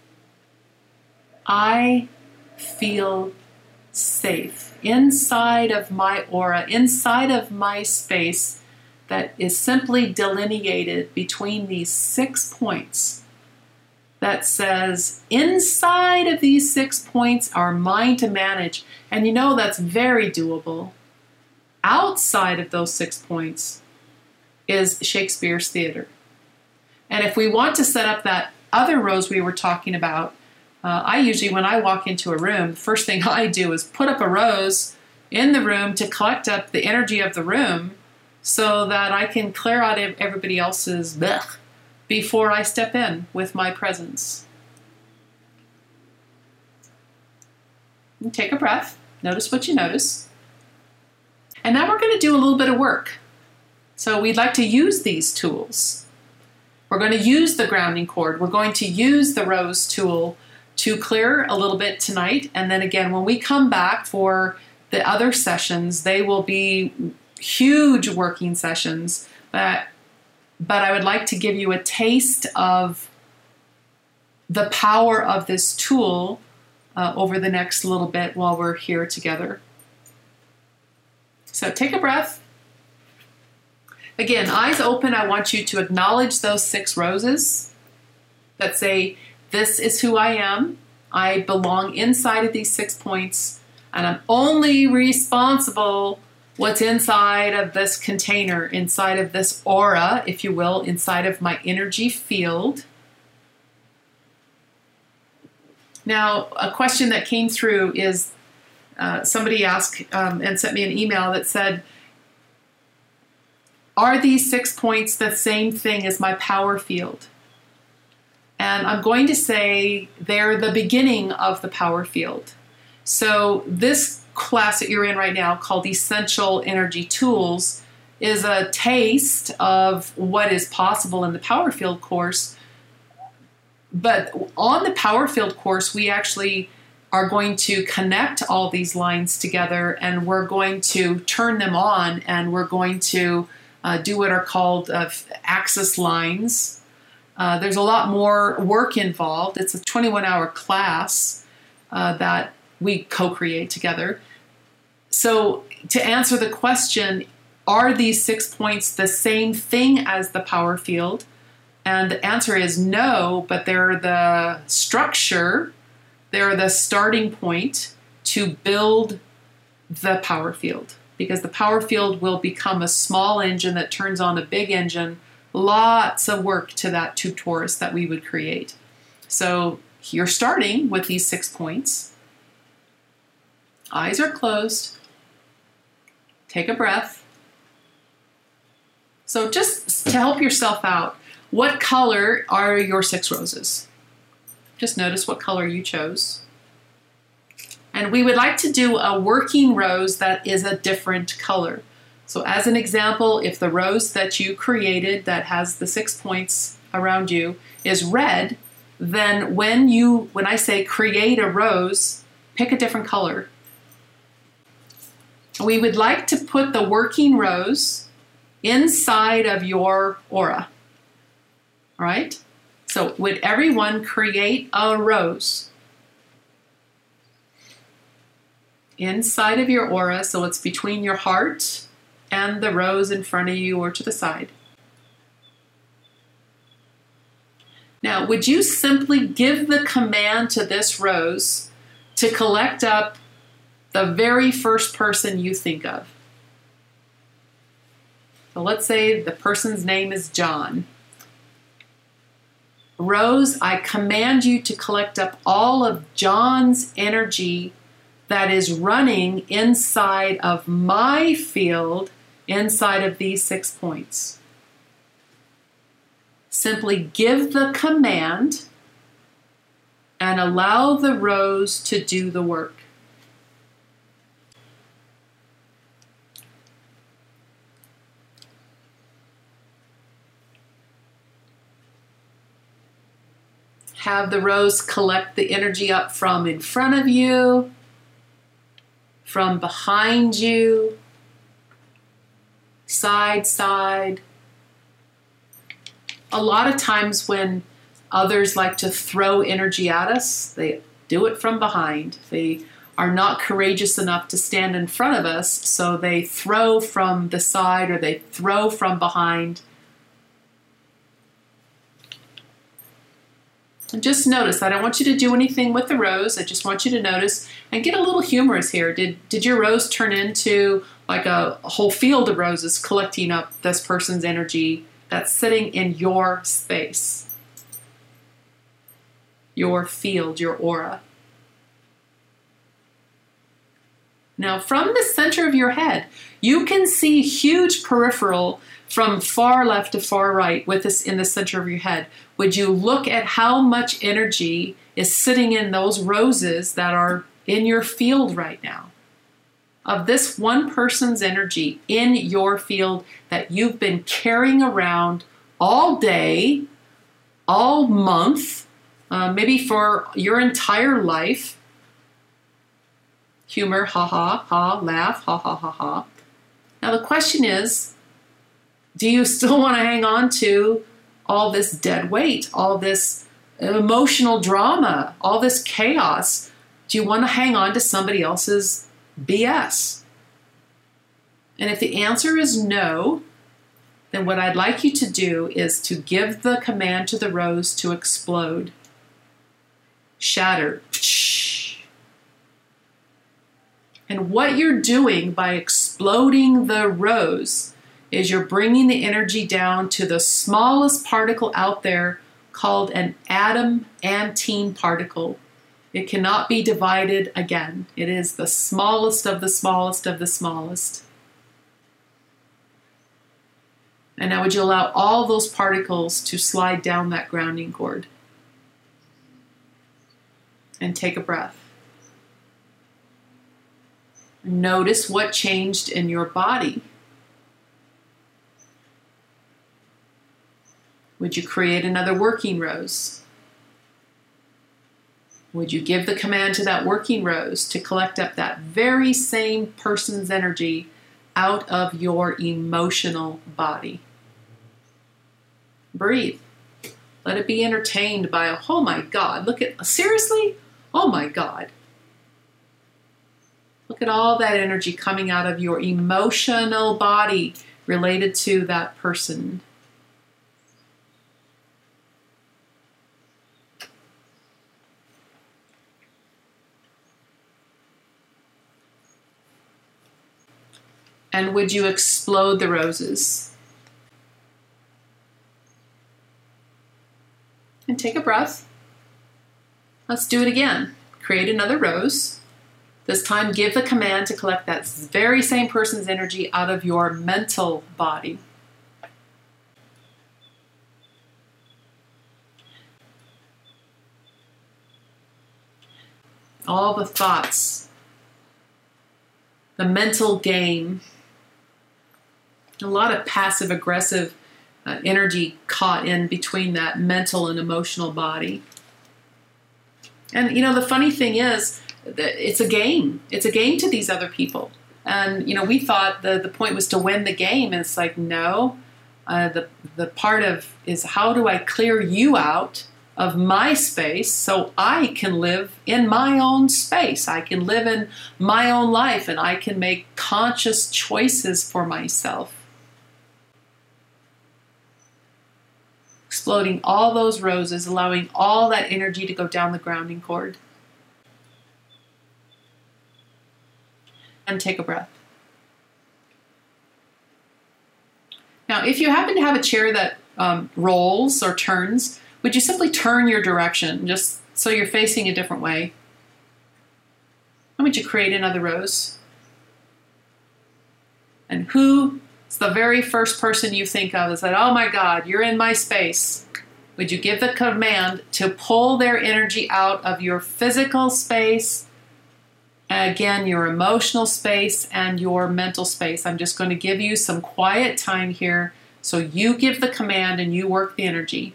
I feel safe inside of my aura, inside of my space that is simply delineated between these six points that says inside of these six points are mine to manage. And you know that's very doable. Outside of those six points is Shakespeare's theater. And if we want to set up that other rose we were talking about, Uh, I usually, when I walk into a room, the first thing I do is put up a rose in the room to collect up the energy of the room so that I can clear out everybody else's blech before I step in with my presence. And take a breath. Notice what you notice. And now we're going to do a little bit of work. So we'd like to use these tools. We're going to use the grounding cord. We're going to use the rose tool to clear a little bit tonight. And then again, when we come back for the other sessions, they will be huge working sessions. But, but I would like to give you a taste of the power of this tool uh, over the next little bit while we're here together. So take a breath. Again, eyes open, I want you to acknowledge those six roses that say, this is who I am. I belong inside of these six points, and I'm only responsible what's inside of this container, inside of this aura, if you will, inside of my energy field. Now, a question that came through is, uh, somebody asked um, and sent me an email that said, are these six points the same thing as my power field? And I'm going to say they're the beginning of the power field. So this class that you're in right now, called Essential Energy Tools, is a taste of what is possible in the power field course. But on the power field course, we actually are going to connect all these lines together, and we're going to turn them on, and we're going to uh, do what are called uh, axis lines. Uh, there's a lot more work involved. It's a twenty-one hour class uh, that we co-create together. So to answer the question, are these six points the same thing as the power field? And the answer is no, but they're the structure, they're the starting point to build the power field, because the power field will become a small engine that turns on a big engine. Lots of work to that tube torus that we would create. So you're starting with these six points. Eyes are closed. Take a breath. So just to help yourself out, what color are your six roses? Just notice what color you chose. And we would like to do a working rose that is a different color. So as an example, if the rose that you created that has the six points around you is red, then when you, when I say create a rose, pick a different color. We would like to put the working rose inside of your aura. All right? So would everyone create a rose inside of your aura, so it's between your heart and the rose in front of you or to the side. Now, would you simply give the command to this rose to collect up the very first person you think of? So let's say the person's name is John. Rose, I command you to collect up all of John's energy that is running inside of my field, inside of these six points. Simply give the command and allow the rose to do the work. Have the rose collect the energy up from in front of you, from behind you, side, side. A lot of times when others like to throw energy at us, they do it from behind. They are not courageous enough to stand in front of us, so they throw from the side or they throw from behind. And just notice, I don't want you to do anything with the rose. I just want you to notice and get a little humorous here. Did, did your rose turn into like a, a whole field of roses collecting up this person's energy that's sitting in your space, your field, your aura? Now, from the center of your head, you can see huge peripheral from far left to far right with this in the center of your head. Would you look at how much energy is sitting in those roses that are in your field right now? Of this one person's energy in your field that you've been carrying around all day, all month, uh, maybe for your entire life. Humor, ha ha, ha, laugh, ha ha ha ha. Now the question is, do you still want to hang on to all this dead weight, all this emotional drama, all this chaos? Do you want to hang on to somebody else's B S? And if the answer is no, then what I'd like you to do is to give the command to the rose to explode. Shatter. And what you're doing by exploding the rose is you're bringing the energy down to the smallest particle out there called an adamantine particle. It cannot be divided again. It is the smallest of the smallest of the smallest. And now would you allow all those particles to slide down that grounding cord? And take a breath. Notice what changed in your body. Would you create another working rose? Would you give the command to that working rose to collect up that very same person's energy out of your emotional body? Breathe. Let it be entertained by, oh my God, look at, seriously? Oh my God. Look at all that energy coming out of your emotional body related to that person. And would you explode the roses? And take a breath. Let's do it again. Create another rose. This time, give the command to collect that very same person's energy out of your mental body. All the thoughts, the mental game, a lot of passive-aggressive uh, energy caught in between that mental and emotional body. And, you know, the funny thing is, it's a game. It's a game to these other people. And, you know, we thought the, the point was to win the game. And it's like, no. Uh, the, the part of is how do I clear you out of my space so I can live in my own space. I can live in my own life and I can make conscious choices for myself. Exploding all those roses, allowing all that energy to go down the grounding cord. And take a breath. Now, if you happen to have a chair that um, rolls or turns, would you simply turn your direction just so you're facing a different way? And would you create another rose? And who is the very first person you think of is that, oh my God, you're in my space. Would you give the command to pull their energy out of your physical space, again, your emotional space and your mental space? I'm just going to give you some quiet time here. So you give the command and you work the energy.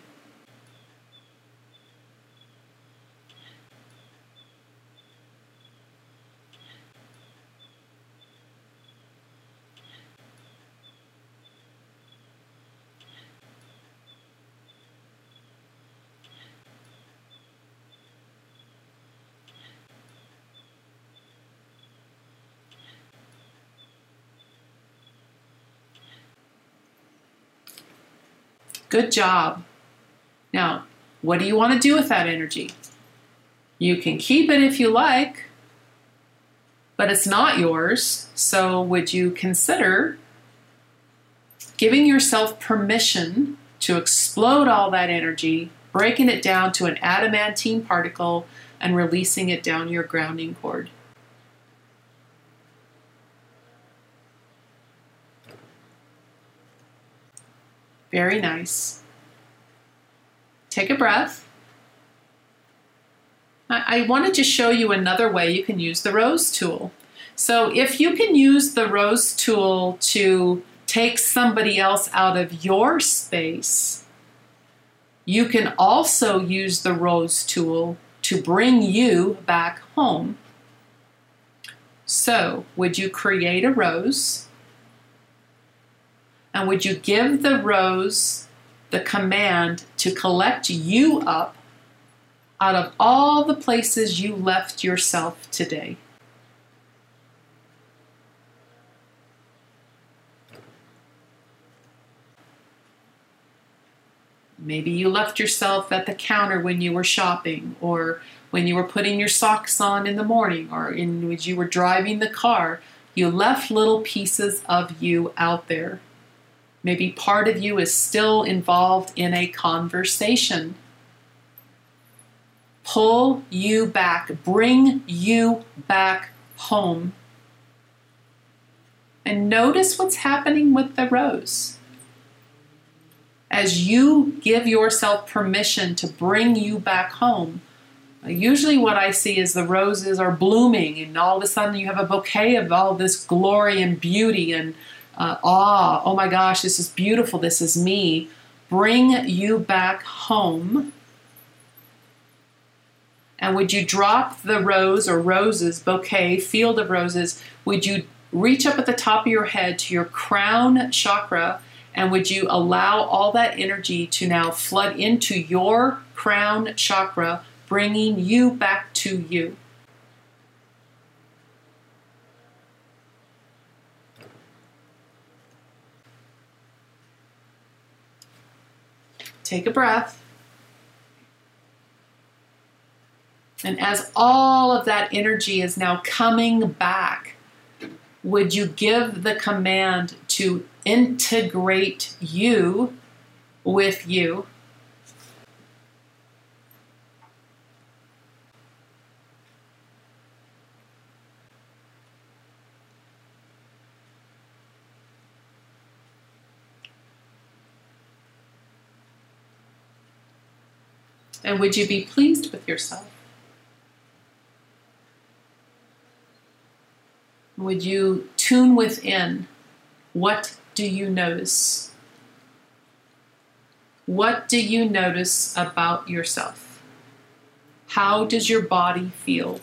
Good job. Now, what do you want to do with that energy? You can keep it if you like, but it's not yours. So would you consider giving yourself permission to explode all that energy, breaking it down to an adamantine particle, and releasing it down your grounding cord? Very nice. Take a breath. I, I wanted to show you another way you can use the rose tool. So if you can use the rose tool to take somebody else out of your space, you can also use the rose tool to bring you back home. So, would you create a rose? And would you give the rose the command to collect you up out of all the places you left yourself today? Maybe you left yourself at the counter when you were shopping, or when you were putting your socks on in the morning, or in when you were driving the car. You left little pieces of you out there. Maybe part of you is still involved in a conversation. Pull you back, bring you back home. And notice what's happening with the rose. As you give yourself permission to bring you back home, usually what I see is the roses are blooming, and all of a sudden you have a bouquet of all this glory and beauty and uh, awe. Oh my gosh, this is beautiful. This is me. Bring you back home. And would you drop the rose or roses, bouquet, field of roses? Would you reach up at the top of your head to your crown chakra? And would you allow all that energy to now flood into your crown chakra, bringing you back to you? Take a breath. And as all of that energy is now coming back, would you give the command to integrate you with you? And would you be pleased with yourself? Would you tune within? What do you notice? What do you notice about yourself? How does your body feel?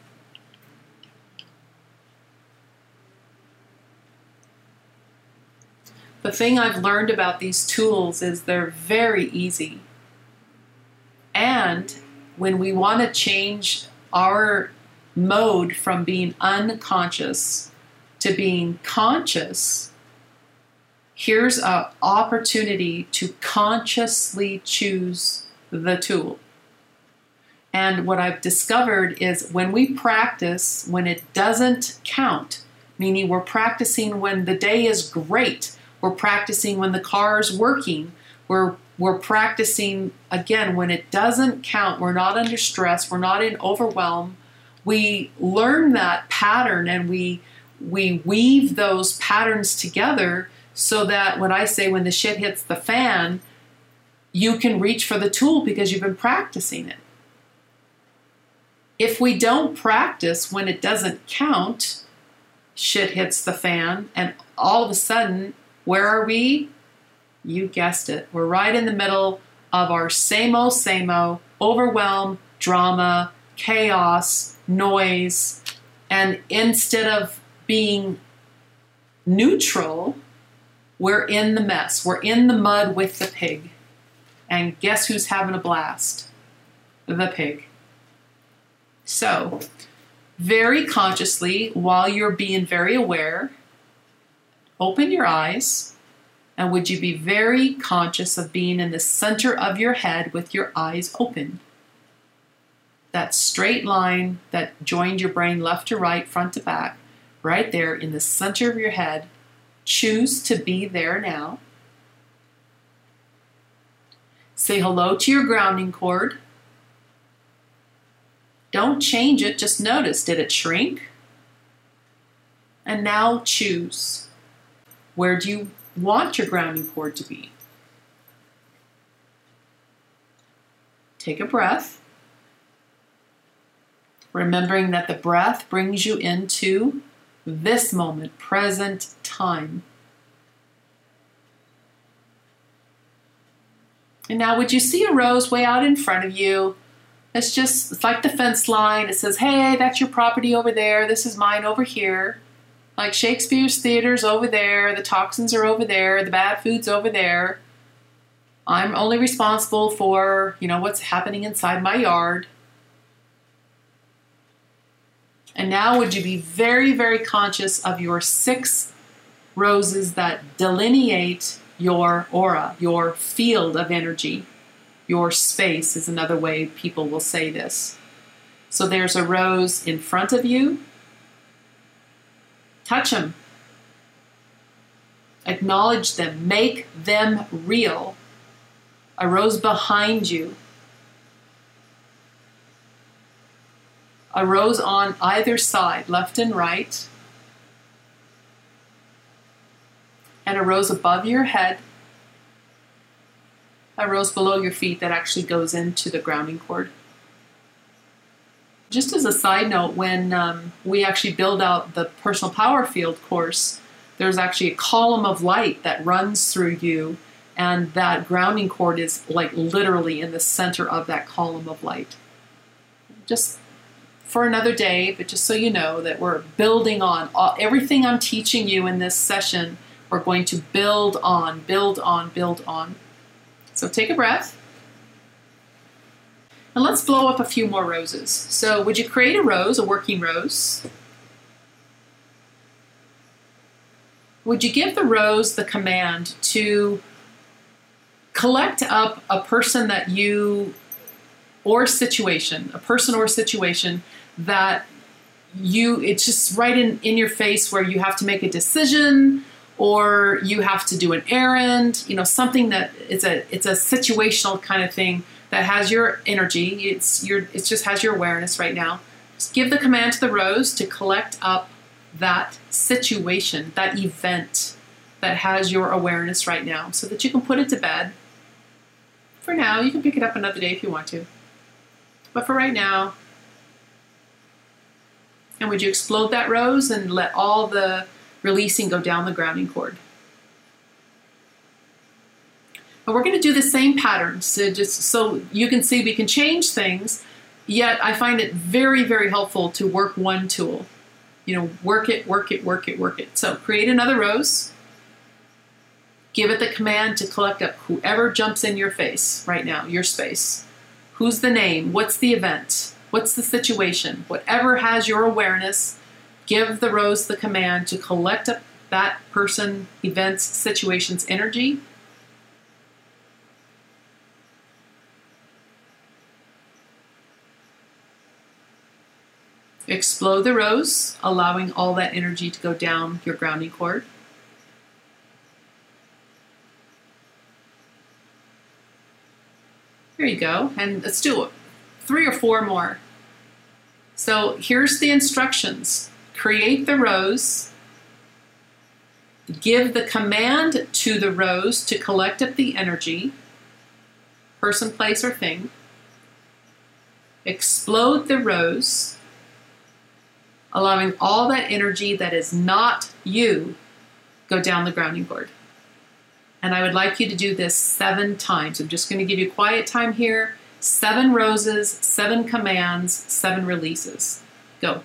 The thing I've learned about these tools is they're very easy. And when we want to change our mode from being unconscious to being conscious, here's an opportunity to consciously choose the tool. And what I've discovered is when we practice, when it doesn't count, meaning we're practicing when the day is great, we're practicing when the car is working, we're we're practicing, again, when it doesn't count, we're not under stress, we're not in overwhelm, we learn that pattern and we we weave those patterns together so that when I say when the shit hits the fan, you can reach for the tool because you've been practicing it. If we don't practice when it doesn't count, shit hits the fan, and all of a sudden, where are we? You guessed it. We're right in the middle of our same-o, same-o, overwhelm, drama, chaos, noise, and instead of being neutral, we're in the mess. We're in the mud with the pig. And guess who's having a blast? The pig. So, very consciously, while you're being very aware, open your eyes, and would you be very conscious of being in the center of your head with your eyes open? That straight line that joined your brain left to right, front to back, right there in the center of your head. Choose to be there now. Say hello to your grounding cord. Don't change it, just notice, did it shrink? And now choose. Where do you want your grounding cord to be? take a breath, remembering that the breath brings you into this moment, present time. And now would you see a rose way out in front of you? It's just it's like the fence line. It says, hey, that's your property over there. This is mine over here. Like Shakespeare's theater's over there. The toxins are over there. The bad food's over there. I'm only responsible for, you know, what's happening inside my yard. And now would you be very, very conscious of your six roses that delineate your aura, your field of energy. Your space is another way people will say this. So there's a rose in front of you. Touch them. Acknowledge them. Make them real. A rose behind you. A rose on either side, left and right. And a rose above your head. A rose below your feet that actually goes into the grounding cord. Just as a side note, when um, we actually build out the personal power field course, there's actually a column of light that runs through you, and that grounding cord is like literally in the center of that column of light. Just for another day, but just so you know that we're building on all, everything I'm teaching you in this session, we're going to build on, build on, build on. So take a breath. And let's blow up a few more roses. So would you create a rose, a working rose? Would you give the rose the command to collect up a person that you, or situation, a person or situation that you, it's just right in, in your face where you have to make a decision, or you have to do an errand, you know, something that it's a it's a situational kind of thing that has your energy. It's your it just has your awareness right now. Just give the command to the rose to collect up that situation, that event that has your awareness right now, so that you can put it to bed. For now, you can pick it up another day if you want to. But for right now, and would you explode that rose and let all the releasing go down the grounding cord. And we're going to do the same pattern, so just so you can see we can change things, yet I find it very, very helpful to work one tool. You know, work it, work it, work it, work it. So create another rose. Give it the command to collect up whoever jumps in your face right now, your space. Who's the name? What's the event? What's the situation? Whatever has your awareness, give the rose the command to collect up that person, events, situations, energy. Explode the rose, allowing all that energy to go down your grounding cord. There you go. And let's do three or four more. So here's the instructions. Create the rose. Give the command to the rose to collect up the energy, person, place, or thing. Explode the rose, allowing all that energy that is not you go down the grounding cord. And I would like you to do this seven times. I'm just going to give you quiet time here. Seven roses, seven commands, seven releases. Go.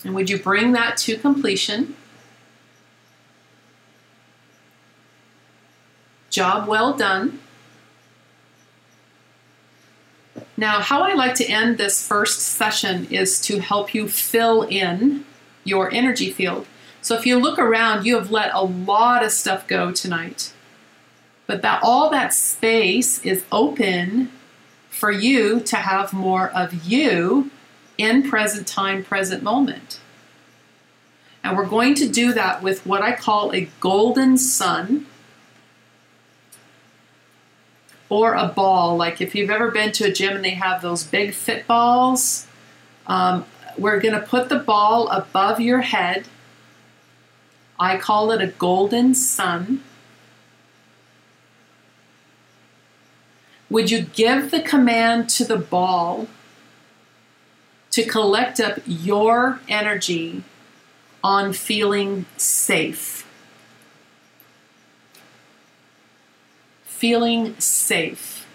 And would you bring that to completion? Job well done. Now, how I like to end this first session is to help you fill in your energy field. So if you look around, you have let a lot of stuff go tonight. But that all that space is open for you to have more of you in present time, present moment. And we're going to do that with what I call a golden sun or a ball. Like if you've ever been to a gym and they have those big fit balls, um, we're going to put the ball above your head. I call it a golden sun. Would you give the command to the ball to collect up your energy on feeling safe? Feeling safe.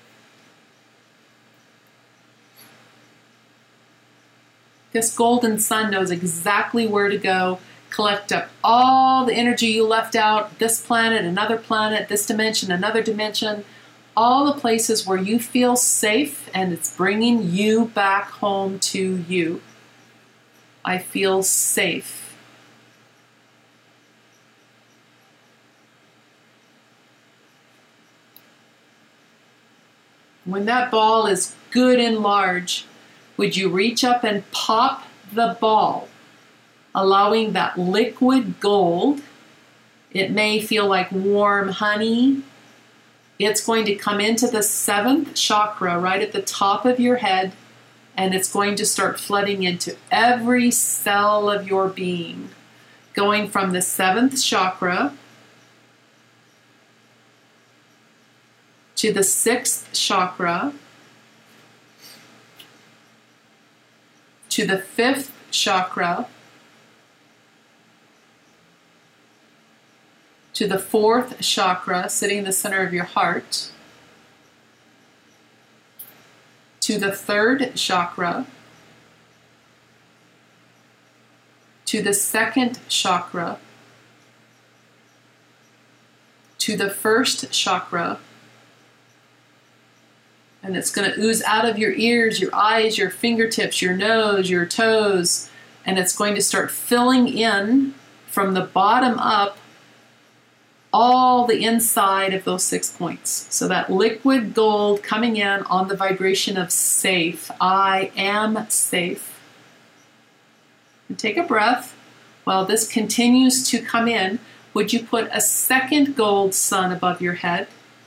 This golden sun knows exactly where to go, collect up all the energy you left out, this planet, another planet, this dimension, another dimension, all the places where you feel safe, and it's bringing you back home to you. I feel safe. When that ball is good and large, would you reach up and pop the ball, allowing that liquid gold? It may feel like warm honey. It's going to come into the seventh chakra right at the top of your head, and it's going to start flooding into every cell of your being, going from the seventh chakra to the sixth chakra to the fifth chakra to the fourth chakra, sitting in the center of your heart, to the third chakra, to the second chakra, to the first chakra, and it's going to ooze out of your ears, your eyes, your fingertips, your nose, your toes, and it's going to start filling in from the bottom up all the inside of those six points. So that liquid gold coming in on the vibration of safe. I am safe. And take a breath. While this continues to come in, would you put a second gold sun above your head?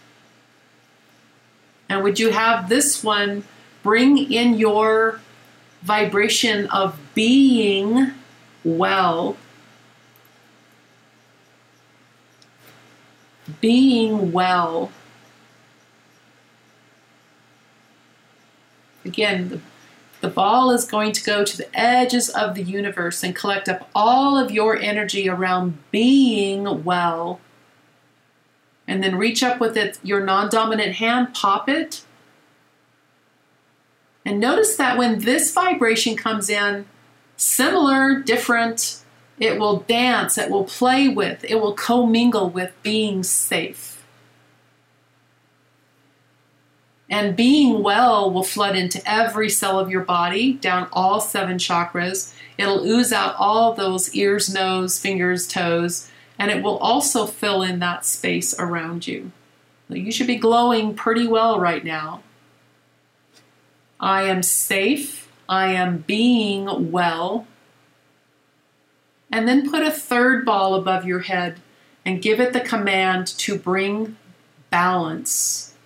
And would you have this one bring in your vibration of being well? Being well. Again, the, the ball is going to go to the edges of the universe and collect up all of your energy around being well. And then reach up with it, your non-dominant hand, pop it. And notice that when this vibration comes in, similar, different, it will dance, it will play with, it will commingle with being safe. And being well will flood into every cell of your body, down all seven chakras. It'll ooze out all those ears, nose, fingers, toes, and it will also fill in that space around you. You should be glowing pretty well right now. I am safe. I am being well. And then put a third ball above your head and give it the command to bring balance.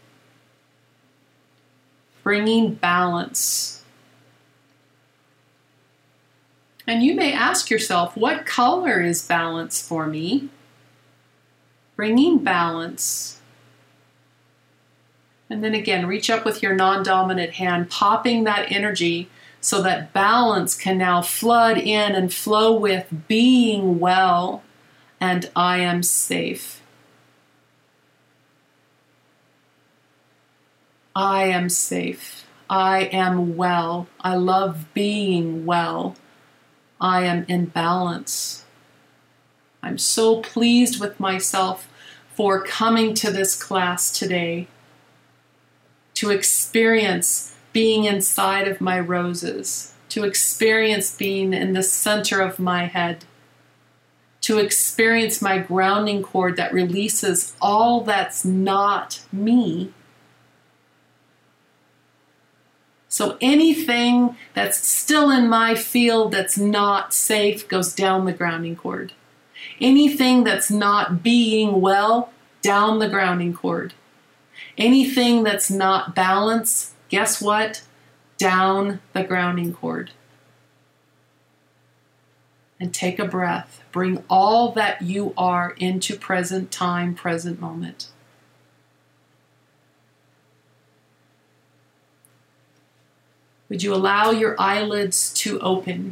Bringing balance. And you may ask yourself, what color is balance for me? Bringing balance. And then again, reach up with your non-dominant hand, popping that energy so that balance can now flood in and flow with being well, and I am safe. I am safe. I am well. I love being well. I am in balance. I'm so pleased with myself for coming to this class today to experience being inside of my roses, to experience being in the center of my head, to experience my grounding cord that releases all that's not me. So anything that's still in my field that's not safe goes down the grounding cord. Anything that's not being well, down the grounding cord. Anything that's not balance, guess what? Down the grounding cord. And take a breath. Bring all that you are into present time, present moment. Would you allow your eyelids to open?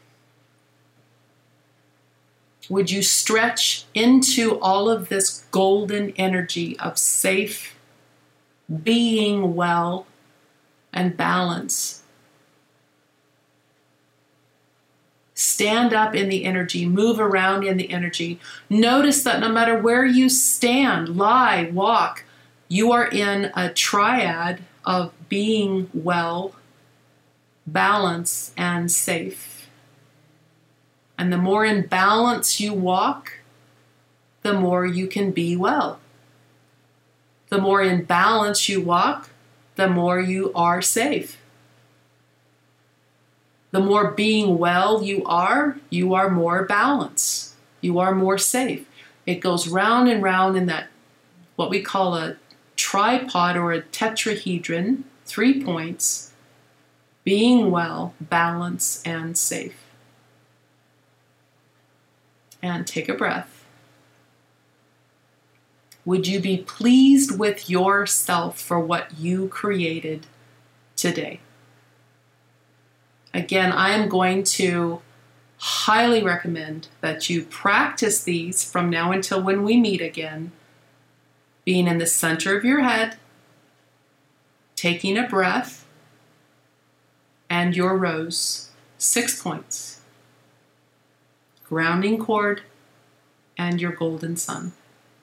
Would you stretch into all of this golden energy of safe, being well, and balance? Stand up in the energy, move around in the energy. Notice that no matter where you stand, lie, walk, you are in a triad of being well, balance, and safe. And the more in balance you walk, the more you can be well. The more in balance you walk, the more you are safe. The more being well you are, you are more balanced. You are more safe. It goes round and round in that, what we call a tripod or a tetrahedron, three points, being well, balance, and safe. And take a breath. Would you be pleased with yourself for what you created today? Again, I am going to highly recommend that you practice these from now until when we meet again, being in the center of your head, taking a breath, and your rose, six points. Grounding cord, and your golden sun.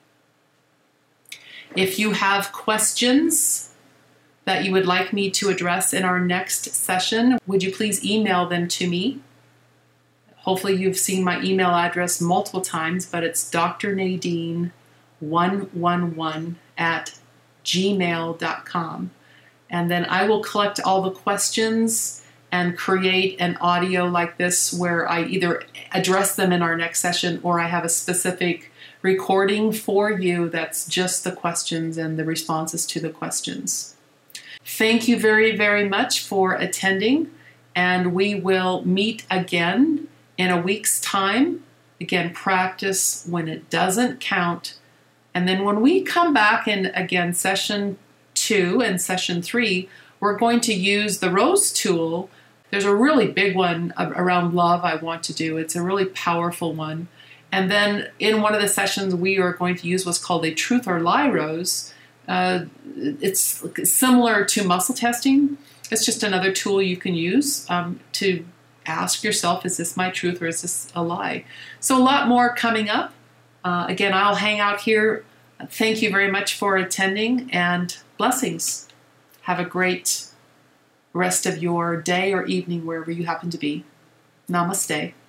If you have questions that you would like me to address in our next session, would you please email them to me? Hopefully you've seen my email address multiple times, but it's d r nadine one one one at gmail dot com. And then I will collect all the questions and create an audio like this where I either address them in our next session or I have a specific recording for you that's just the questions and the responses to the questions. Thank you very, very much for attending, and we will meet again in a week's time. Again, practice when it doesn't count. And then when we come back in, again, session two and session three, we're going to use the Rose tool. There's a really big one around love I want to do. It's a really powerful one. And then in one of the sessions we are going to use what's called a truth or lie rose. Uh, it's similar to muscle testing. It's just another tool you can use um, to ask yourself, is this my truth or is this a lie? So a lot more coming up. Uh, again, I'll hang out here. Thank you very much for attending, and blessings. Have a great rest of your day or evening wherever you happen to be. Namaste.